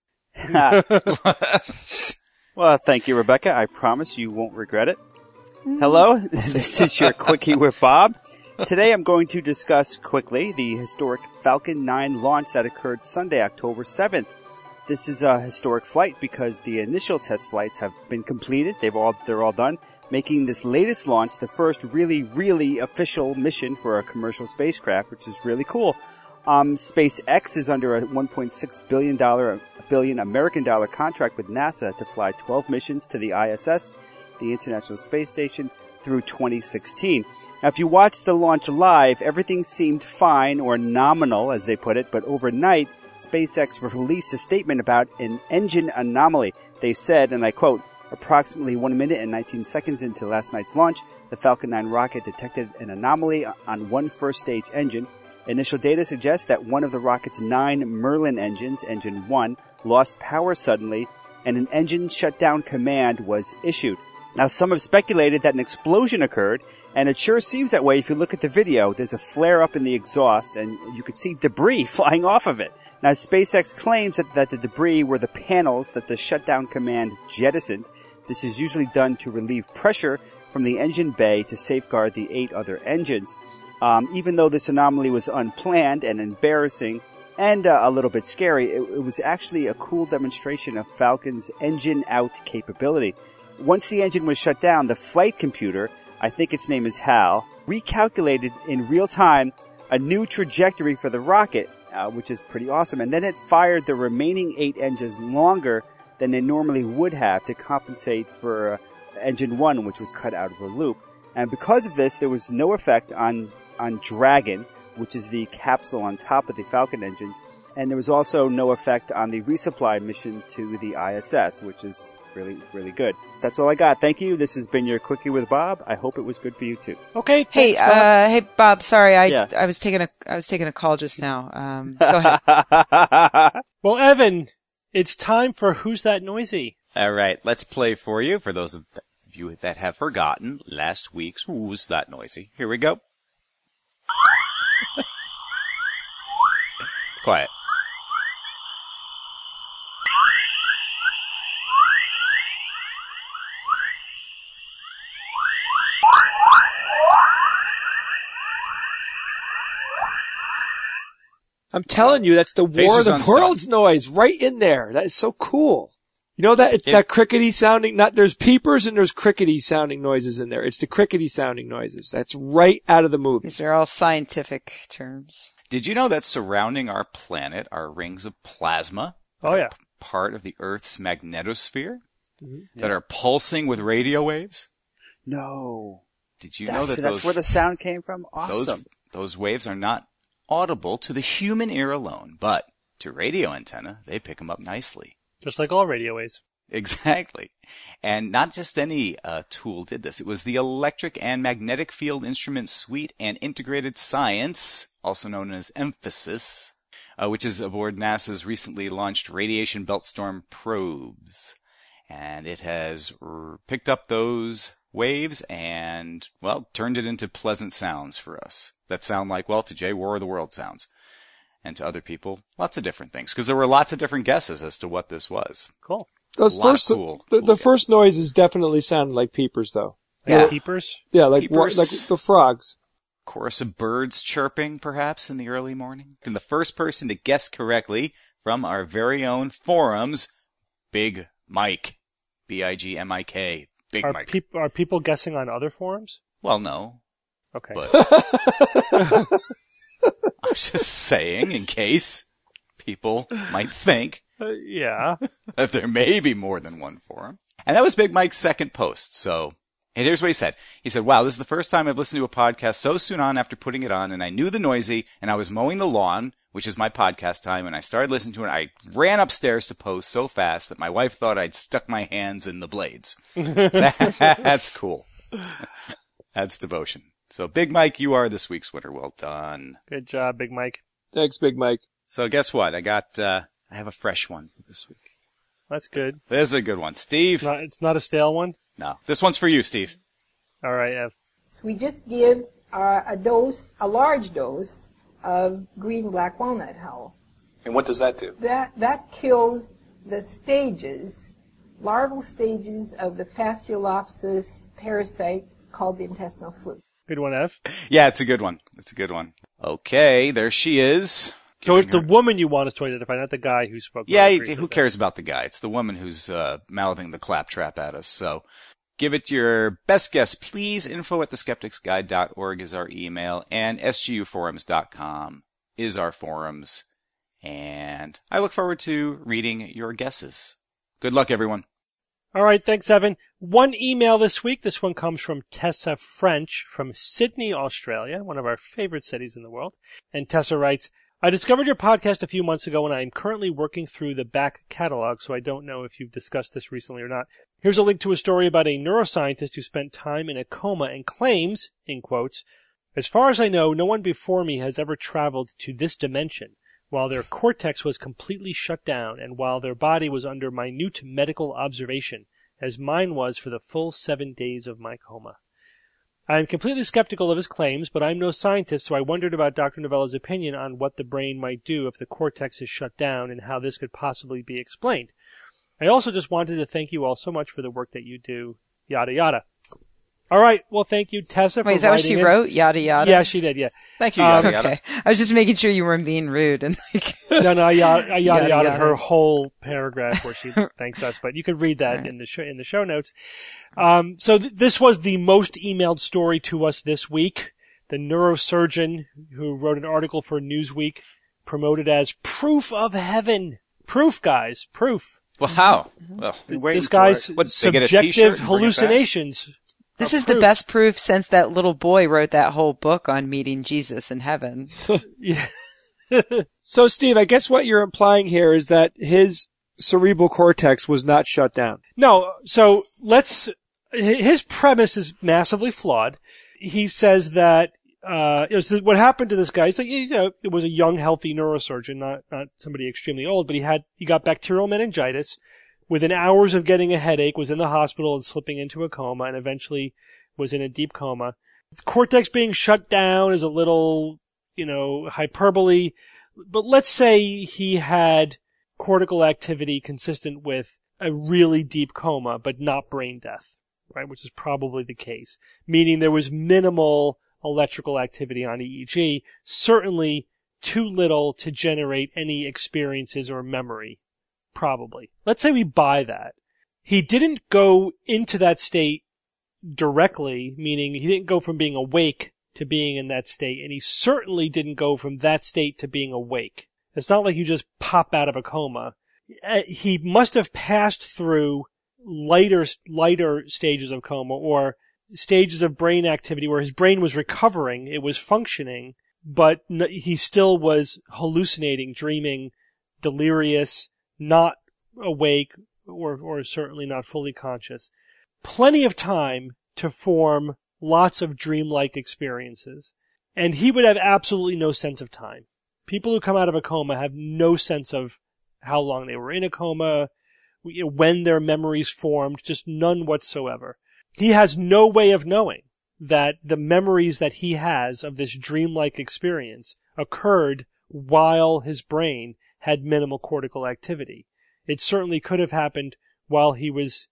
Well, thank you, Rebecca. I promise you won't regret it. Hello, this is your Quickie with Bob. Today I'm going to discuss quickly the historic Falcon 9 launch that occurred Sunday, October 7th. This is a historic flight because the initial test flights have been completed. They're all done, making this latest launch the first really, really official mission for a commercial spacecraft, which is really cool. SpaceX is under a $1.6 billion American dollar contract with NASA to fly 12 missions to the ISS, the International Space Station, through 2016. Now, if you watched the launch live, everything seemed fine or nominal, as they put it, but overnight, SpaceX released a statement about an engine anomaly. They said, and I quote, "Approximately 1 minute and 19 seconds into last night's launch, the Falcon 9 rocket detected an anomaly on one first-stage engine. Initial data suggests that one of the rocket's 9 Merlin engines, Engine 1, lost power suddenly, and an engine shutdown command was issued." Now, some have speculated that an explosion occurred, and it sure seems that way if you look at the video. There's a flare-up in the exhaust, and you could see debris flying off of it. Now, SpaceX claims that the debris were the panels that the shutdown command jettisoned. This is usually done to relieve pressure from the engine bay to safeguard the 8 other engines. Even though this anomaly was unplanned and embarrassing and a little bit scary, it was actually a cool demonstration of Falcon's engine-out capability. Once the engine was shut down, the flight computer, I think its name is HAL, recalculated in real time a new trajectory for the rocket, which is pretty awesome. And then it fired the remaining 8 engines longer than they normally would have to compensate for engine 1, which was cut out of the loop. And because of this, there was no effect on Dragon, which is the capsule on top of the Falcon engines. And there was also no effect on the resupply mission to the ISS, which is really, really good. That's all I got. Thank you. This has been your Quickie with Bob. I hope it was good for you too. Okay. Hey, thanks, Bob. hey, Bob. Sorry, Yeah. I was taking a call just now. Go ahead. Well, Evan, it's time for Who's That Noisy? All right, let's play for you. For those of you that have forgotten last week's Who's That Noisy. Here we go. Quiet. I'm telling you, that's the War of Faces the on Stone. Worlds noise right in there. That is so cool. You know that it's that crickety sounding, there's peepers and there's crickety sounding noises in there. It's the crickety sounding noises. That's right out of the movie. These are all scientific terms. Did you know that surrounding our planet are rings of plasma? Oh, yeah. Part of the Earth's magnetosphere? That are pulsing with radio waves? No. Did you know that that's where the sound came from? Awesome. Those waves are not audible to the human ear alone, but to radio antenna, they pick them up nicely. Just like all radio waves. Exactly. And not just any tool did this. It was the Electric and Magnetic Field Instrument Suite and Integrated Science, also known as EMPHASIS, which is aboard NASA's recently launched Radiation Beltstorm probes. And it has picked up those waves and, well, turned it into pleasant sounds for us. That sound like, well, to Jay, War of the World sounds. And to other people, lots of different things. Because there were lots of different guesses as to what this was. Cool. Those first, the first noises definitely sounded like peepers, though. Yeah. Peepers? Yeah, like Peepers. like the frogs. Chorus of birds chirping, perhaps, in the early morning. And the first person to guess correctly from our very own forums, Big Mike. B-I-G-M-I-K. Big Mike. Are people guessing on other forums? Well, no. Okay. But I'm just saying, in case people might think Yeah. that there may be more than one forum. And that was Big Mike's second post. So, and here's what he said. He said, wow, this is the first time I've listened to a podcast so soon on after putting it on, and I knew the noisy, and I was mowing the lawn, which is my podcast time, and I started listening to it. I ran upstairs to post so fast that my wife thought I'd stuck my hands in the blades. That's cool. That's devotion. So, Big Mike, you are this week's winner. Well done. Good job, Big Mike. Thanks, Big Mike. So, guess what? I have a fresh one this week. That's good. This is a good one. Steve? It's not a stale one? No. This one's for you, Steve. All right, Ev. We just give a large dose of green black walnut hull. And what does that do? That kills the larval stages of the Fasciolopsis parasite called the intestinal fluke. Good one, Ev. Yeah, it's a good one. It's a good one. Okay, there she is. So it's the woman you want us to identify, not the guy who spoke. Yeah, who cares about the guy? It's the woman who's mouthing the claptrap at us. So give it your best guess, please. info@theskepticsguide.org is our email, and sguforums.com is our forums. And I look forward to reading your guesses. Good luck, everyone. All right, thanks, Evan. One email this week. This one comes from Tessa French from Sydney, Australia, one of our favorite cities in the world. And Tessa writes, I discovered your podcast a few months ago, and I am currently working through the back catalog, so I don't know if you've discussed this recently or not. Here's a link to a story about a neuroscientist who spent time in a coma and claims, in quotes, as far as I know, no one before me has ever traveled to this dimension, while their cortex was completely shut down and while their body was under minute medical observation, as mine was for the full 7 days of my coma. I am completely skeptical of his claims, but I'm no scientist, so I wondered about Dr. Novella's opinion on what the brain might do if the cortex is shut down and how this could possibly be explained. I also just wanted to thank you all so much for the work that you do, yada yada. All right. Well, thank you, Tessa, for Wait, is that what she wrote? Yada, yada? Yeah, she did, yeah. Thank you, yada, yada. Okay. I was just making sure you weren't being rude. And No, I yada yada. her whole paragraph where she thanks us, but you can read that in the show notes. So this was the most emailed story to us this week. The neurosurgeon who wrote an article for Newsweek promoted as proof of heaven. Proof, guys. Proof. Well, how? Well, This guy's they get a t-shirt subjective and bring it back? hallucinations. this is the best proof since that little boy wrote that whole book on meeting Jesus in heaven. Yeah. So, Steve, I guess what you're implying here is that his cerebral cortex was not shut down. No, so his premise is massively flawed. He says that, what happened to this guy, he's like, it was a young, healthy neurosurgeon, not somebody extremely old, but he got bacterial meningitis. Within hours of getting a headache, was in the hospital and slipping into a coma, and eventually was in a deep coma. Cortex being shut down is a little, hyperbole, but let's say he had cortical activity consistent with a really deep coma, but not brain death, right? Which is probably the case. Meaning there was minimal electrical activity on EEG, certainly too little to generate any experiences or memory. Probably. Let's say we buy that. He didn't go into that state directly, meaning he didn't go from being awake to being in that state, and he certainly didn't go from that state to being awake. It's not like you just pop out of a coma. He must have passed through lighter stages of coma or stages of brain activity where his brain was recovering, it was functioning, but he still was hallucinating, dreaming, delirious, not awake, or certainly not fully conscious. Plenty of time to form lots of dreamlike experiences. And he would have absolutely no sense of time. People who come out of a coma have no sense of how long they were in a coma, when their memories formed, just none whatsoever. He has no way of knowing that the memories that he has of this dreamlike experience occurred while his brain had minimal cortical activity. It certainly could have happened while he was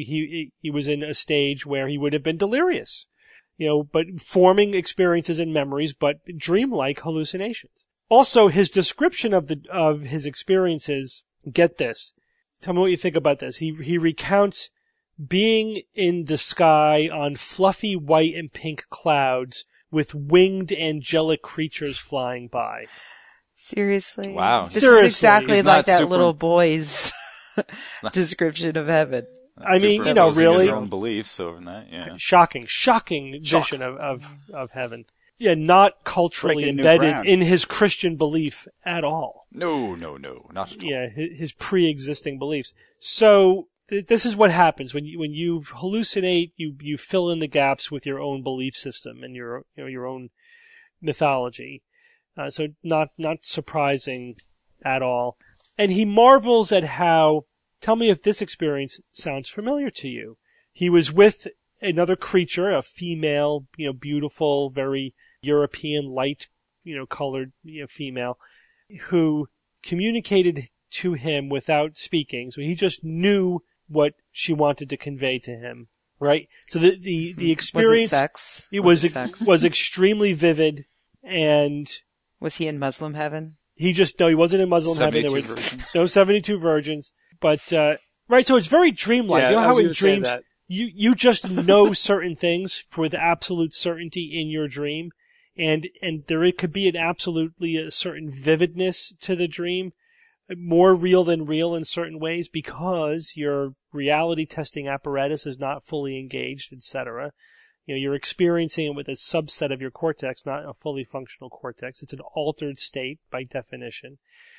in a stage where he would have been delirious, but forming experiences and memories, but dreamlike hallucinations. Also, his description of his experiences, get this. Tell me what you think about this. He recounts being in the sky on fluffy white and pink clouds with winged angelic creatures flying by. Seriously? Wow. This Seriously. is exactly He's like not that super- little boy's description of heaven. I mean, Superimposing really. his own beliefs over that, yeah. Shocking vision of heaven. Yeah, not culturally Breaking new embedded ground. in his Christian belief at all. No, not at all. Yeah, his pre-existing beliefs. So this is what happens when you hallucinate. You fill in the gaps with your own belief system and your own mythology. So not surprising at all. And he marvels at how. Tell me if this experience sounds familiar to you. He was with another creature, a female, beautiful, very European, light, colored, female, who communicated to him without speaking. So he just knew what she wanted to convey to him, right? So the experience. Was it sex? It sex? was extremely vivid, and Was he in Muslim heaven? he wasn't in Muslim heaven. There 72 were virgins. no 72 virgins. But, right, so it's very dreamlike. Yeah, You know I how was in gonna say dreams, that. you just know certain things with absolute certainty in your dream, and there could be a certain vividness to the dream, more real than real in certain ways because your reality testing apparatus is not fully engaged, etc. You're experiencing it with a subset of your cortex, not a fully functional cortex. It's an altered state by definition.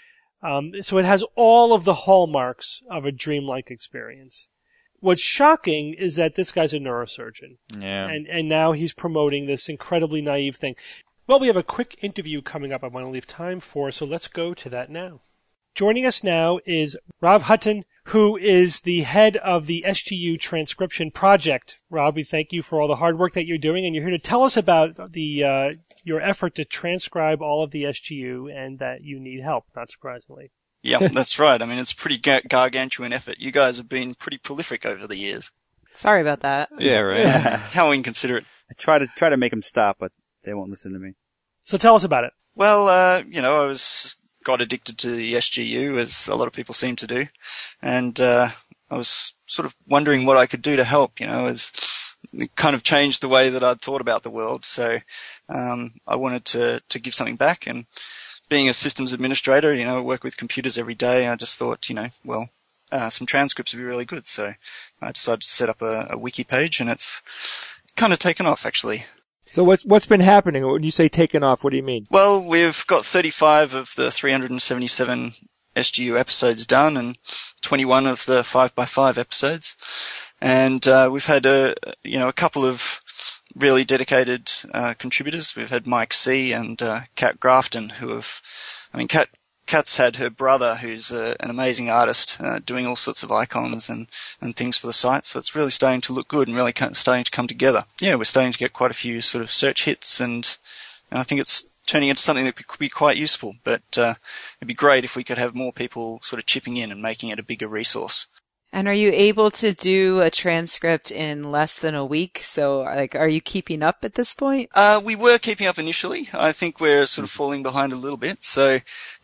So it has all of the hallmarks of a dreamlike experience. What's shocking is that this guy's a neurosurgeon. Yeah. And now he's promoting this incredibly naive thing. Well, we have a quick interview coming up I want to leave time for, so let's go to that now. Joining us now is Rob Hutton, who is the head of the SGU Transcription Project. Rob, we thank you for all the hard work that you're doing, and you're here to tell us about your effort to transcribe all of the SGU and that you need help, not surprisingly. Yeah, that's right. I mean, it's a pretty gargantuan effort. You guys have been pretty prolific over the years. Sorry about that. Yeah, right. How inconsiderate. I try to make them stop, but they won't listen to me. So tell us about it. Well, I got addicted to the SGU, as a lot of people seem to do, and I was sort of wondering what I could do to help. As it kind of changed the way that I'd thought about the world. So I wanted to give something back, and being a systems administrator, I work with computers every day. I just thought, some transcripts would be really good. So I decided to set up a wiki page, and it's kind of taken off, actually. So what's been happening? When you say taken off, what do you mean? Well, we've got 35 of the 377 SGU episodes done, and 21 of the 5x5 episodes. And we've had a couple of really dedicated contributors. We've had Mike C. and Kat Grafton, Kat's had her brother, who's an amazing artist, doing all sorts of icons and things for the site. So it's really starting to look good and really starting to come together. Yeah, we're starting to get quite a few sort of search hits, and I think it's turning into something that could be quite useful. But it'd be great if we could have more people sort of chipping in and making it a bigger resource. And are you able to do a transcript in less than a week? So, are you keeping up at this point? We were keeping up initially. I think we're sort of falling behind a little bit. So,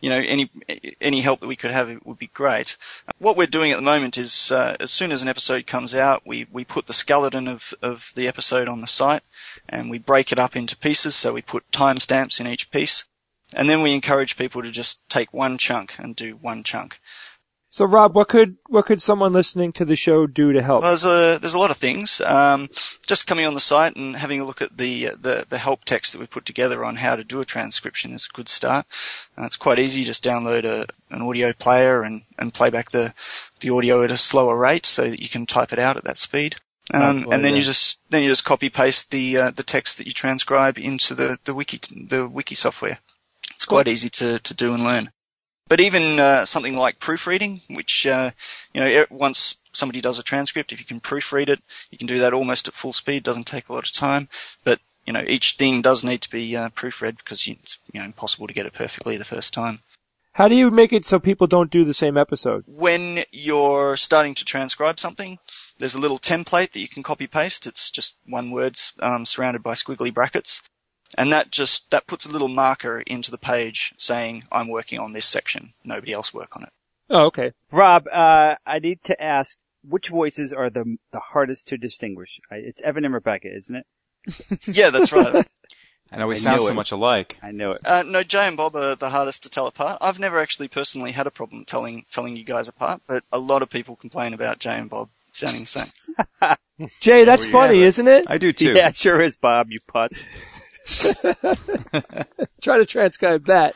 any help that we could have would be great. What we're doing at the moment is, as soon as an episode comes out, we put the skeleton of the episode on the site, and we break it up into pieces. So we put timestamps in each piece, and then we encourage people to just take one chunk and do one chunk. So, Rob, what could someone listening to the show do to help? Well, there's a lot of things. Just coming on the site and having a look at the help text that we put together on how to do a transcription is a good start. It's quite easy. Just download an audio player and play back the audio at a slower rate so that you can type it out at that speed. And then you just copy paste the text that you transcribe into the wiki software. It's quite easy to do and learn. But even something like proofreading, which once somebody does a transcript, if you can proofread it, you can do that almost at full speed. Doesn't take a lot of time, but each thing does need to be proofread because it's impossible to get it perfectly the first time. How do you make it so people don't do the same episode? When you're starting to transcribe something, there's a little template that you can copy paste. It's just one word surrounded by squiggly brackets. And that puts a little marker into the page saying, I'm working on this section. Nobody else work on it. Oh, okay. Rob, I need to ask, which voices are the hardest to distinguish? It's Evan and Rebecca, isn't it? Yeah, that's right. I know we sound so much alike. I know it. No, Jay and Bob are the hardest to tell apart. I've never actually personally had a problem telling you guys apart, but a lot of people complain about Jay and Bob sounding the same. Jay, that's funny, isn't it? I do too. Yeah, it sure is, Bob, you putz. Try to transcribe that.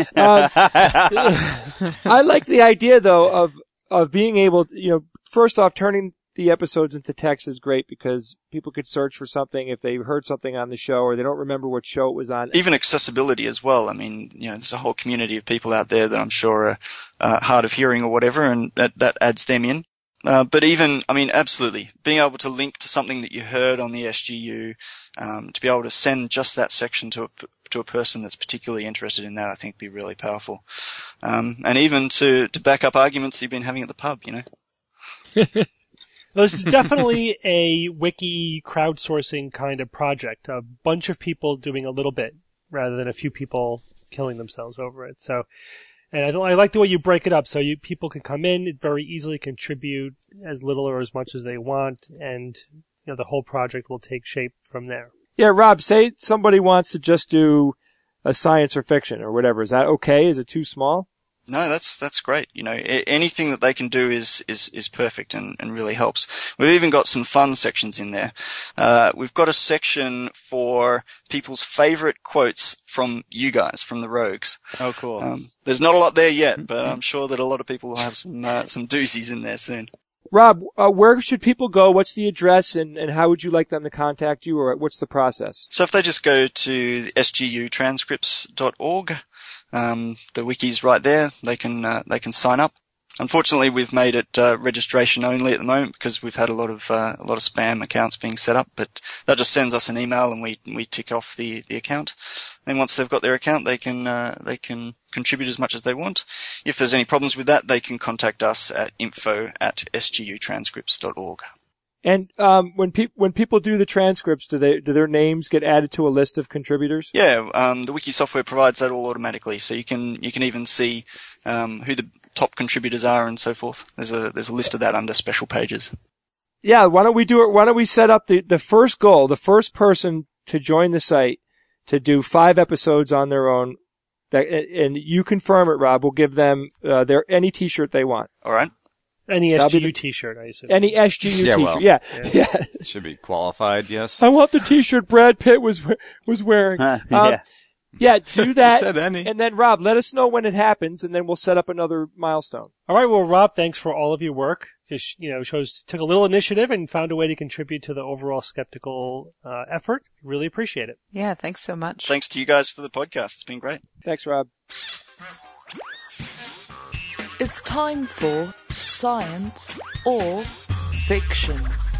I like the idea, though, of being able to, first off, turning the episodes into text is great because people could search for something if they heard something on the show or they don't remember what show it was on. Even accessibility as well. I mean, there's a whole community of people out there that I'm sure are hard of hearing or whatever, and that adds them in. But absolutely. Being able to link to something that you heard on the SGU, to be able to send just that section to a person that's particularly interested in that, I think would be really powerful. And even to back up arguments you've been having at the pub, This is definitely a wiki crowdsourcing kind of project. A bunch of people doing a little bit rather than a few people killing themselves over it. So, and I like the way you break it up so people can come in, very easily contribute as little or as much as they want, and the whole project will take shape from there. Yeah, Rob, say somebody wants to just do a science or fiction or whatever. Is that okay? Is it too small? No, that's great. Anything that they can do is perfect and really helps. We've even got some fun sections in there. We've got a section for people's favorite quotes from you guys, from the Rogues. Oh, cool. There's not a lot there yet, but I'm sure that a lot of people will have some doozies in there soon. Rob, where should people go? What's the address and how would you like them to contact you, or what's the process? So if they just go to sgutranscripts.org, the wiki's right there. They can sign up. Unfortunately, we've made it registration only at the moment because we've had a lot of spam accounts being set up. But that just sends us an email and we tick off the account. Then once they've got their account, they can contribute as much as they want. If there's any problems with that, they can contact us at info@sgutranscripts.org. And when people do the transcripts, do their names get added to a list of contributors? Yeah, the wiki software provides that all automatically, so you can even see who the top contributors are and so forth. There's a list of that under special pages. Yeah, why don't we do it? Why don't we set up the first goal, the first person to join the site to do 5 episodes on their own, and you confirm it, Rob. We'll give them any T-shirt they want. All right. Any SGU T-shirt, I assume. Any SGU T-shirt, well, yeah. Should be qualified, yes. I want the T-shirt Brad Pitt was wearing. Yeah, do that. You said any. And then, Rob, let us know when it happens, and then we'll set up another milestone. All right. Well, Rob, thanks for all of your work. Just, took a little initiative and found a way to contribute to the overall skeptical effort. Really appreciate it. Yeah, thanks so much. Thanks to you guys for the podcast. It's been great. Thanks, Rob. It's time for Science or Fiction.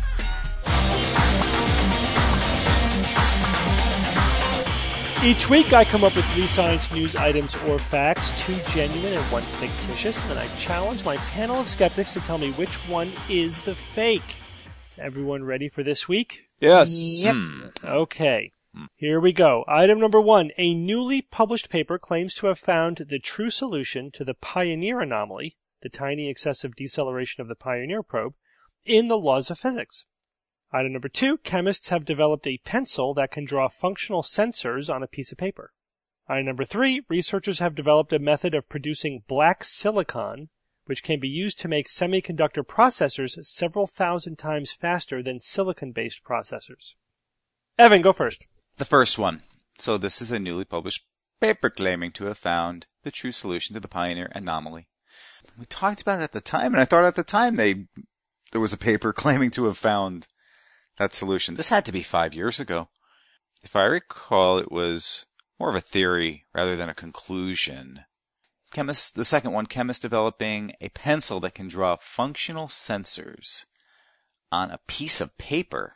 Each week I come up with 3 science news items or facts, 2 genuine and 1 fictitious, and then I challenge my panel of skeptics to tell me which one is the fake. Is everyone ready for this week? Yes. Yep. Okay. Here we go. Item number 1. A newly published paper claims to have found the true solution to the Pioneer anomaly, the tiny excessive deceleration of the Pioneer probe, in the laws of physics. Item number 2. Chemists have developed a pencil that can draw functional sensors on a piece of paper. Item number 3. Researchers have developed a method of producing black silicon, which can be used to make semiconductor processors several thousand times faster than silicon-based processors. Evan, go first. The first one. So this is a newly published paper claiming to have found the true solution to the Pioneer anomaly. We talked about it at the time, and I thought at the time there was a paper claiming to have found that solution. This had to be 5 years ago. If I recall, it was more of a theory rather than a conclusion. The second one, chemists developing a pencil that can draw functional sensors on a piece of paper.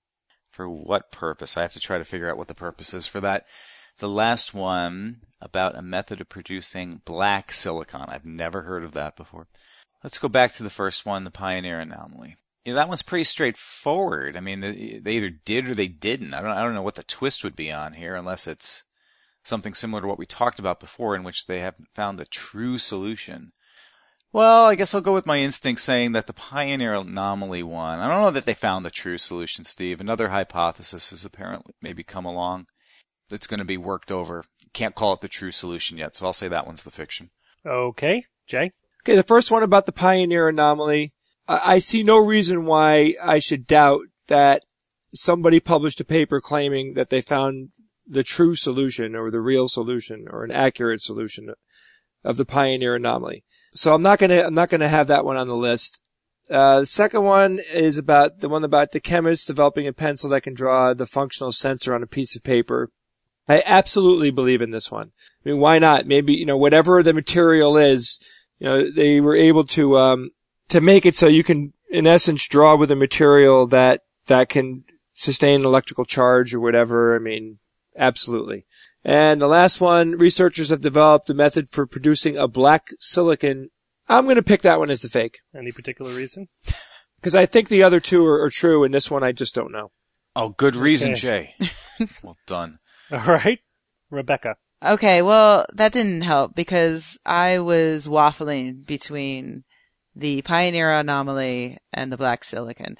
For what purpose? I have to try to figure out what the purpose is for that. The last one, about a method of producing black silicon. I've never heard of that before. Let's go back to the first one, the Pioneer anomaly. That one's pretty straightforward. I mean, they either did or they didn't. I don't know what the twist would be on here, unless it's something similar to what we talked about before, in which they haven't found the true solution. Well, I guess I'll go with my instinct saying that the Pioneer anomaly one, I don't know that they found the true solution, Steve. Another hypothesis has apparently maybe come along that's going to be worked over. Can't call it the true solution yet, so I'll say that one's the fiction. Okay. Jay? Okay, the first one about the Pioneer anomaly. I see no reason why I should doubt that somebody published a paper claiming that they found the true solution or the real solution or an accurate solution of the Pioneer anomaly. So I'm not gonna have that one on the list. The second one is about the chemists developing a pencil that can draw the functional sensor on a piece of paper. I absolutely believe in this one. I mean, why not? Maybe, whatever the material is, they were able to make it so you can, in essence, draw with a material that can sustain an electrical charge or whatever. I mean, absolutely. And the last one, researchers have developed a method for producing a black silicon. I'm going to pick that one as the fake. Any particular reason? Because I think the other two are true, and this one I just don't know. Oh, good reason, Okay. Jay. Well done. All right. Rebecca. Okay, well, that didn't help because I was waffling between the Pioneer anomaly and the black silicon.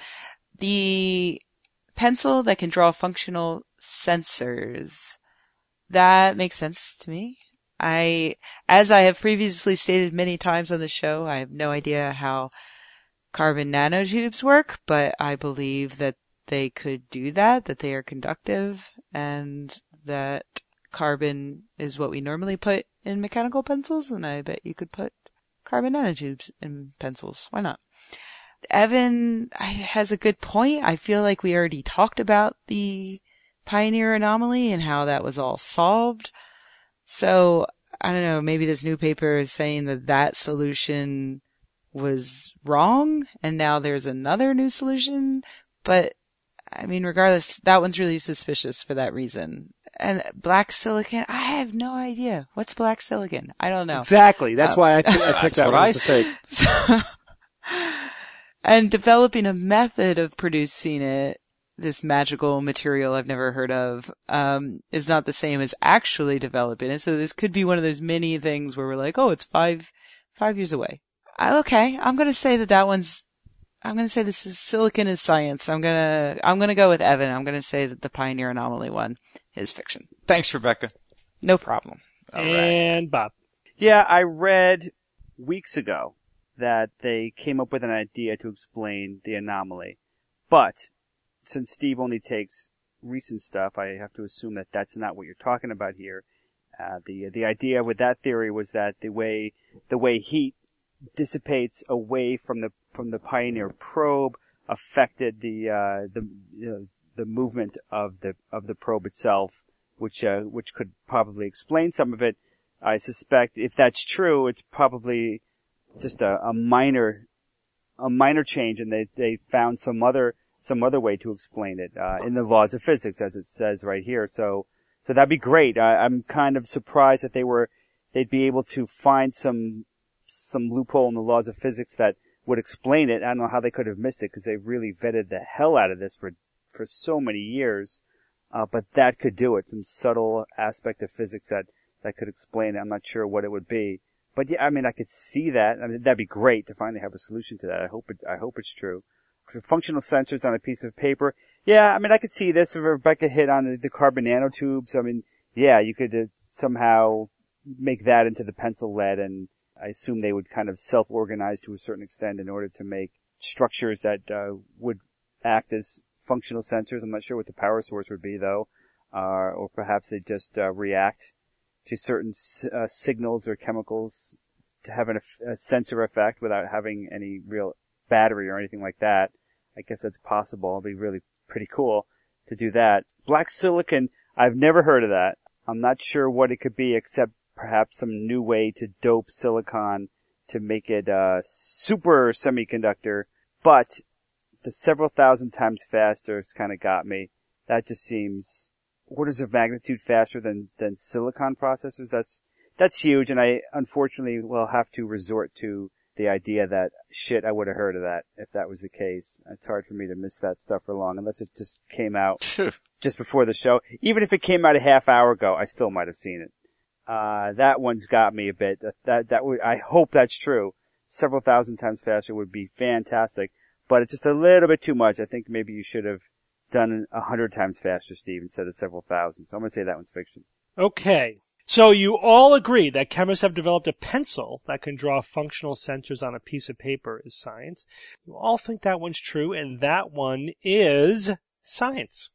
The pencil that can draw functional sensors, that makes sense to me. As I have previously stated many times on the show, I have no idea how carbon nanotubes work, but I believe that they could do that they are conductive, and that carbon is what we normally put in mechanical pencils, and I bet you could put carbon nanotubes in pencils. Why not? Evan has a good point. I feel like we already talked about the Pioneer anomaly and how that was all solved. So, I don't know, maybe this new paper is saying that solution was wrong and now there's another new solution. But, I mean, regardless, that one's really suspicious for that reason. And black silicon, I have no idea. What's black silicon? I don't know. Exactly. That's why I picked that one as the fake. So, And developing a method of producing it, this magical material I've never heard of, is not the same as actually developing it. So this could be one of those mini things where we're like, oh, it's five years away. Okay, I'm going to say this is silicon is science. I'm going to go with Evan. I'm going to say that the Pioneer Anomaly one is fiction. Thanks, Rebecca. No problem. And Bob. Yeah, I read weeks ago that they came up with an idea to explain the anomaly. But since Steve only takes recent stuff, I have to assume that that's not what you're talking about here. The idea with that theory was that the way heat dissipates away from the Pioneer probe affected the movement of the probe itself, which could probably explain some of it. I suspect if that's true, it's probably just a minor change, and they found some other way to explain it in the laws of physics, as it says right here. So that'd be great. I'm kind of surprised that they'd be able to find some loophole in the laws of physics that would explain it. I don't know how they could have missed it, because they really vetted the hell out of this for so many years. But that could do it. Some subtle aspect of physics that could explain it. I'm not sure what it would be. But yeah, I mean, I could see that. I mean, that'd be great to finally have a solution to that. I hope it's true. For functional sensors on a piece of paper. Yeah, I mean, I could see this. If Rebecca hit on the carbon nanotubes, I mean, yeah, you could somehow make that into the pencil lead, and I assume they would kind of self-organize to a certain extent in order to make structures that would act as functional sensors. I'm not sure what the power source would be, though. Or perhaps they just react to certain signals or chemicals to have a sensor effect without having any real battery or anything like that. I guess that's possible. It'd be really pretty cool to do that. Black silicon, I've never heard of that. I'm not sure what it could be, except perhaps some new way to dope silicon to make it a super semiconductor. But the several thousand times faster has kind of got me. That just seems orders of magnitude faster than silicon processors. That's huge, and I unfortunately will have to resort to the idea that, shit, I would have heard of that if that was the case. It's hard for me to miss that stuff for long, unless it just came out just before the show. Even if it came out a half hour ago, I still might have seen it. That one's got me a bit. I hope that's true. Several thousand times faster would be fantastic, but it's just a little bit too much. I think maybe you should have done 100 times faster, Steve, instead of several thousand. So I'm going to say that one's fiction. Okay. So you all agree that chemists have developed a pencil that can draw functional sensors on a piece of paper is science. You all think that one's true, and that one is science.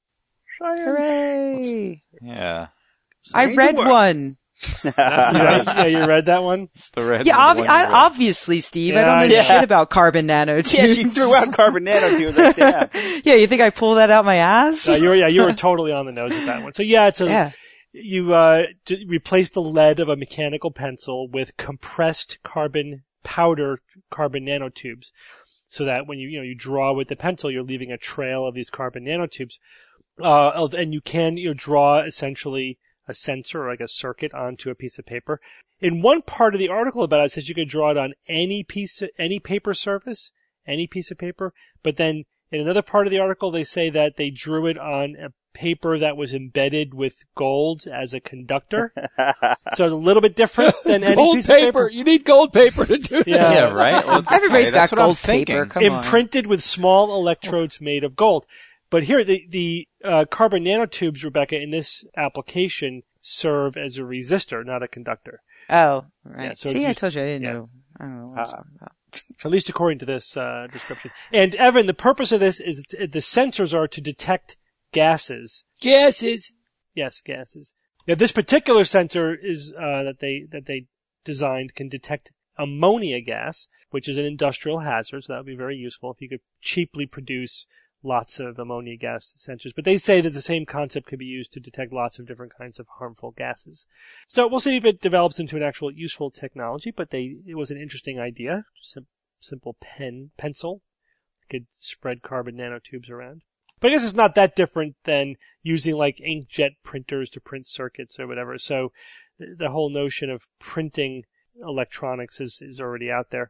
Hooray! Yeah. I read one. Yeah, you read that one? Obviously, Steve. Yeah, I don't know shit about carbon nanotubes. Yeah, she threw out carbon nanotubes. Like that. Yeah, you think I pull that out my ass? You were totally on the nose with that one. So yeah, you replace the lead of a mechanical pencil with compressed carbon powder carbon nanotubes, so that when you draw with the pencil, you're leaving a trail of these carbon nanotubes. And you can draw essentially a sensor or like a circuit onto a piece of paper. In one part of the article about it says you could draw it on any paper surface, any piece of paper. But then in another part of the article they say that they drew it on a paper that was embedded with gold as a conductor. So it's a little bit different than any gold piece of paper. You need gold paper to do that. Yeah, right? Well, everybody's got gold paper. Come on. Imprinted with small electrodes made of gold. But here, the carbon nanotubes, Rebecca, in this application serve as a resistor, not a conductor. Oh, right. Yeah, so see, I told you I didn't know. I don't know what I'm talking about. At least according to this description. And Evan, the purpose of this is the sensors are to detect gases. Gases. Yes, gases. Yeah, this particular sensor is that they designed can detect ammonia gas, which is an industrial hazard. So that would be very useful if you could cheaply produce lots of ammonia gas sensors. But they say that the same concept could be used to detect lots of different kinds of harmful gases. So we'll see if it develops into an actual useful technology, but it was an interesting idea. Simple pencil could spread carbon nanotubes around. But I guess it's not that different than using like inkjet printers to print circuits or whatever. So the whole notion of printing electronics is already out there.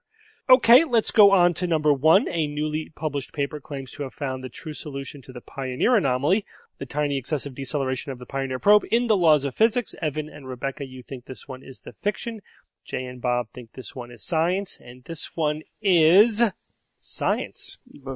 Okay, let's go on to number 1. A newly published paper claims to have found the true solution to the Pioneer anomaly, the tiny excessive deceleration of the Pioneer probe, in the laws of physics. Evan and Rebecca, you think this one is the fiction. Jay and Bob think this one is science, and this one is science.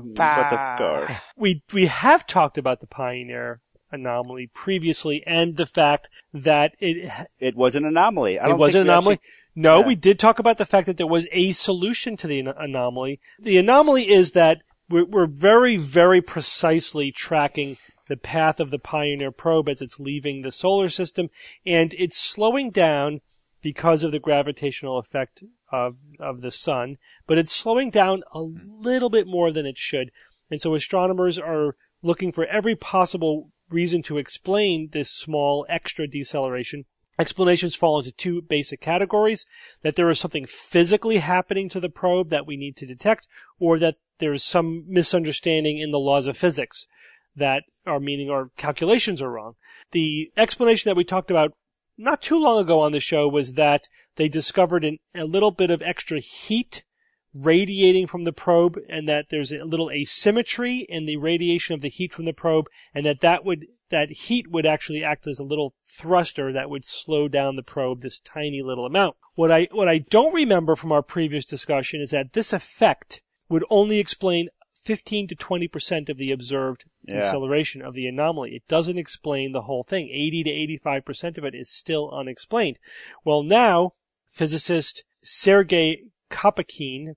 We have talked about the Pioneer anomaly previously, and the fact that it was an anomaly. It was an anomaly. We did talk about the fact that there was a solution to the anomaly. The anomaly is that we're very, very precisely tracking the path of the Pioneer probe as it's leaving the solar system, and it's slowing down because of the gravitational effect of the sun, but it's slowing down a little bit more than it should. And so astronomers are looking for every possible reason to explain this small extra deceleration. Explanations fall into 2 basic categories: that there is something physically happening to the probe that we need to detect, or that there's some misunderstanding in the laws of physics that are meaning our calculations are wrong. The explanation that we talked about not too long ago on the show was that they discovered a little bit of extra heat radiating from the probe, and that there's a little asymmetry in the radiation of the heat from the probe, and that heat would actually act as a little thruster that would slow down the probe this tiny little amount. What I don't remember from our previous discussion is that this effect would only explain 15 to 20% of the observed deceleration of the anomaly. It doesn't explain the whole thing. 80 to 85% of it is still unexplained. Well, now, physicist Sergei Kopykin,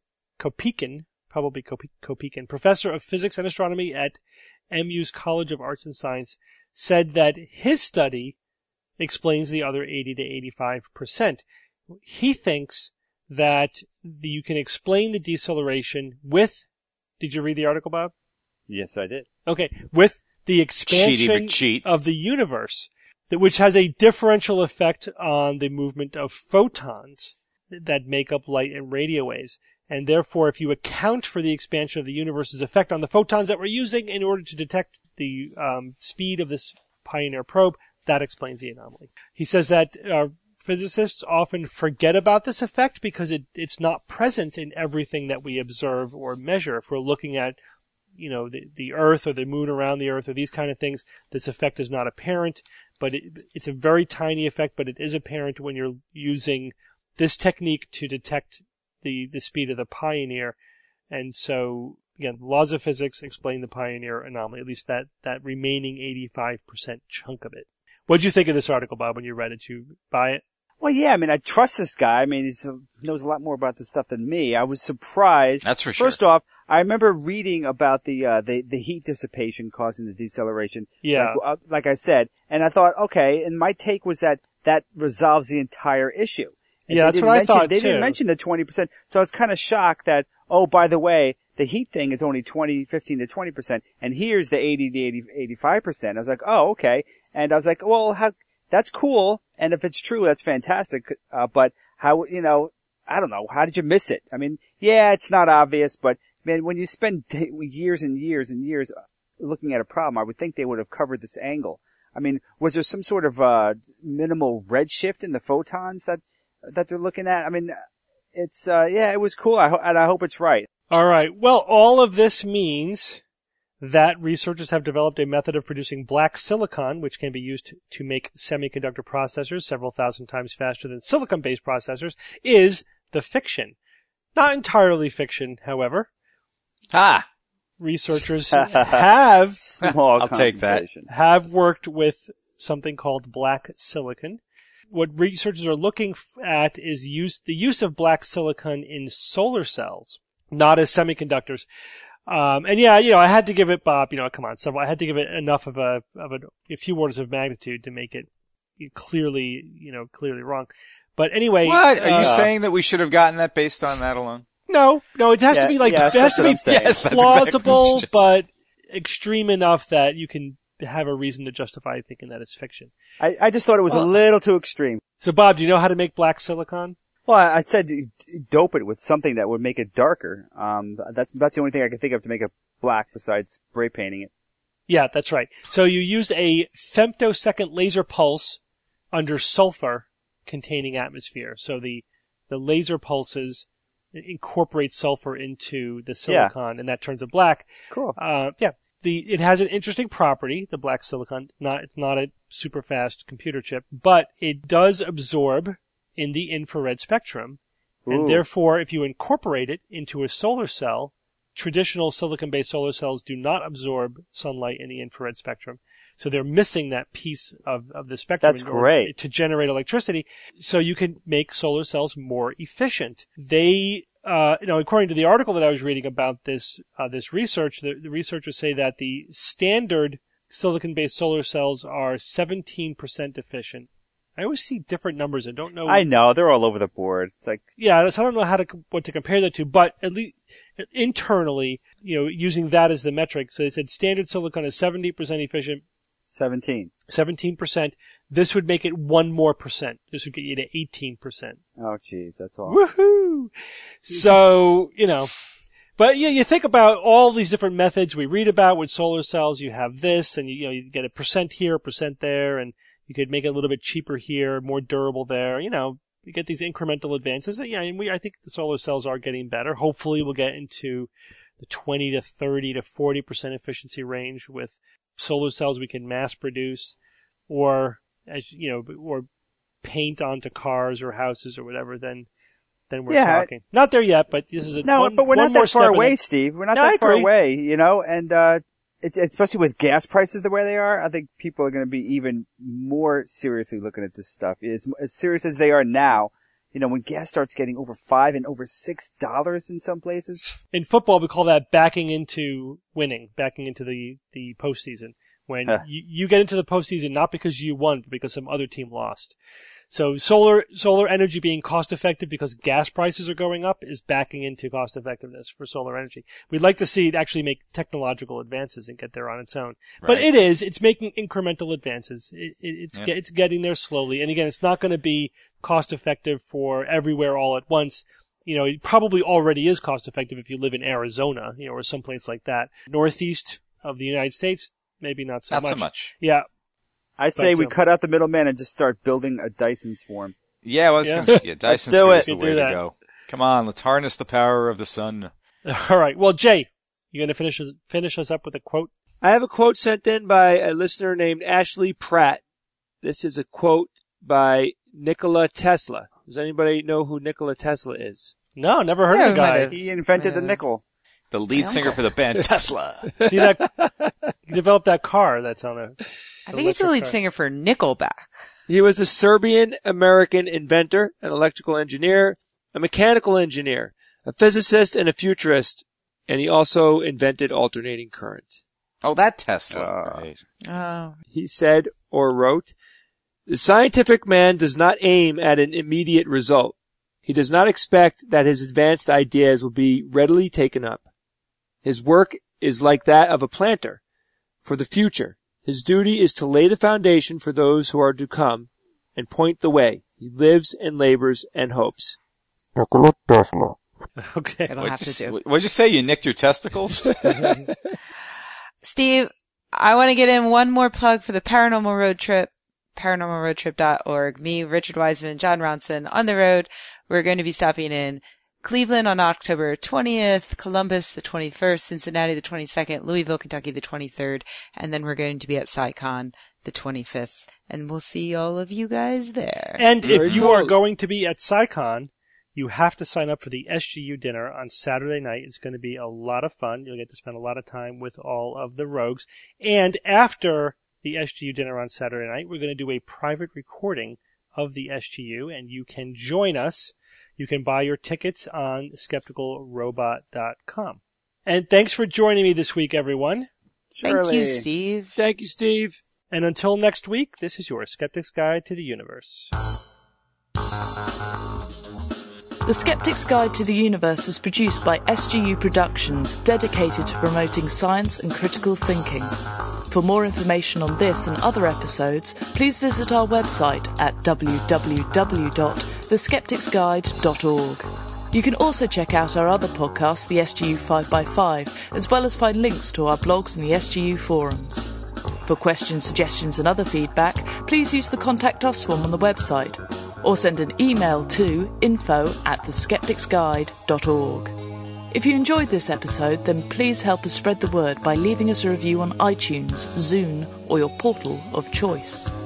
professor of physics and astronomy at MU's College of Arts and Science, said that his study explains the other 80 to 85%. He thinks that you can explain the deceleration with... Did you read the article, Bob? Yes, I did. Okay. With the expansion of the universe, which has a differential effect on the movement of photons that make up light and radio waves. And therefore, if you account for the expansion of the universe's effect on the photons that we're using in order to detect the speed of this Pioneer probe, that explains the anomaly. He says that physicists often forget about this effect because it's not present in everything that we observe or measure. If we're looking at, the Earth or the moon around the Earth or these kind of things, this effect is not apparent, but it's a very tiny effect, but it is apparent when you're using this technique to detect the speed of the Pioneer. And so, again, laws of physics explain the Pioneer anomaly, at least that remaining 85% chunk of it. What did you think of this article, Bob, when you read it? Did you buy it? Well, yeah, I trust this guy. He knows a lot more about this stuff than me. I was surprised. That's for sure. First off, I remember reading about the heat dissipation causing the deceleration. Yeah. Like I said. And I thought, okay, and my take was that resolves the entire issue. And yeah, that's what I thought, They didn't mention the 20%. So I was kind of shocked that, oh, by the way, the heat thing is only 15 to 20%. And here's the 80 to 85%. I was like, oh, okay. And I was like, well, that's cool. And if it's true, that's fantastic. But how, I don't know. How did you miss it? Yeah, it's not obvious, but man, when you spend years and years and years looking at a problem, I would think they would have covered this angle. Was there some sort of, minimal redshift in the photons that they're looking at? It's, it was cool. And I hope it's right. All right. Well, all of this means that researchers have developed a method of producing black silicon, which can be used to make semiconductor processors several thousand times faster than silicon-based processors, is the fiction. Not entirely fiction, however. Researchers have I'll take that. Have worked with something called black silicon. What researchers are looking at is the use of black silicon in solar cells, not as semiconductors. I had to give it, Bob, come on, I had to give it enough of a few orders of magnitude to make it clearly wrong. But anyway. What? Are you saying that we should have gotten that based on that alone? No, it has to be it has to be plausible, exactly but extreme enough that you can have a reason to justify thinking that it's fiction. I just thought it was a little too extreme. So Bob, do you know how to make black silicon? Well, I said dope it with something that would make it darker. That's the only thing I can think of to make it black besides spray painting it. Yeah, that's right. So you used a femtosecond laser pulse under sulfur containing atmosphere. So the laser pulses incorporates sulfur into the silicon, and that turns it black. Cool. It has an interesting property, the black silicon. It's not a super fast computer chip, but it does absorb in the infrared spectrum. And therefore, if you incorporate it into a solar cell, traditional silicon-based solar cells do not absorb sunlight in the infrared spectrum. So they're missing that piece of the spectrum. That's great. To generate electricity. So you can make solar cells more efficient. They, according to the article that I was reading about this research, the researchers say that the standard silicon-based solar cells are 17% efficient. I always see different numbers. I don't know. I know. They're all over the board. It's like, yeah, so I don't know what to compare that to, but at least internally, using that as the metric. So they said standard silicon is 70% efficient. 17%. This would make it 1 more percent. This would get you to 18%. Oh, geez. That's all. Woohoo! So, but yeah, you think about all these different methods we read about with solar cells. You have this, and you get a percent here, a percent there, and you could make it a little bit cheaper here, more durable there. You get these incremental advances. Yeah, and I think the solar cells are getting better. Hopefully we'll get into the 20 to 30 to 40% efficiency range with solar cells we can mass produce, or or paint onto cars or houses or whatever. Then we're talking. Not there yet, but this is but we're not that far away, Steve. We're not that far away, and especially with gas prices the way they are, I think people are going to be even more seriously looking at this stuff. As serious as they are now, when gas starts getting over $5 and over $6 in some places. In football, we call that backing into winning, backing into the postseason. When you get into the postseason not because you won, but because some other team lost. So solar energy being cost effective because gas prices are going up is backing into cost effectiveness for solar energy. We'd like to see it actually make technological advances and get there on its own. Right. But it's making incremental advances. It's getting there slowly. And again, it's not going to be cost effective for everywhere all at once. It probably already is cost effective if you live in Arizona, or someplace like that. Northeast of the United States, maybe not so much. Not so much. Yeah. I say we cut out the middleman and just start building a Dyson swarm. Yeah, well, Dyson swarm is the way to go. Come on, let's harness the power of the sun. All right. Well, Jay, you going to finish us up with a quote? I have a quote sent in by a listener named Ashley Pratt. This is a quote by Nikola Tesla. Does anybody know who Nikola Tesla is? No, never heard of the guy. He invented the nickel. The lead singer for the band Tesla. See that? He developed that car that's on a... I think he's the lead singer for Nickelback. He was a Serbian-American inventor, an electrical engineer, a mechanical engineer, a physicist, and a futurist, and he also invented alternating current. Oh, that Tesla. Right. He said or wrote, "The scientific man does not aim at an immediate result. He does not expect that his advanced ideas will be readily taken up. His work is like that of a planter for the future. His duty is to lay the foundation for those who are to come and point the way. He lives and labors and hopes." Okay. What'd you say? You nicked your testicles? Steve, I want to get in one more plug for the Paranormal Road Trip. ParanormalRoadTrip.org. Me, Richard Wiseman, John Ronson on the road. We're going to be stopping in Cleveland on October 20th, Columbus the 21st, Cincinnati the 22nd, Louisville, Kentucky the 23rd, and then we're going to be at SciCon the 25th, and we'll see all of you guys there. And if you are going to be at SciCon, you have to sign up for the SGU dinner on Saturday night. It's going to be a lot of fun. You'll get to spend a lot of time with all of the rogues. And after the SGU dinner on Saturday night, we're going to do a private recording of the SGU, and you can join us. You can buy your tickets on skepticalrobot.com. And thanks for joining me this week, everyone. Thank you, Steve. Thank you, Steve. And until next week, this is your Skeptic's Guide to the Universe. The Skeptic's Guide to the Universe is produced by SGU Productions, dedicated to promoting science and critical thinking. For more information on this and other episodes, please visit our website at www.theskepticsguide.org. You can also check out our other podcast, the SGU 5x5, as well as find links to our blogs and the SGU forums. For questions, suggestions and other feedback, please use the Contact Us form on the website. or send an email to info@theskepticsguide.org. If you enjoyed this episode, then please help us spread the word by leaving us a review on iTunes, Zune, or your portal of choice.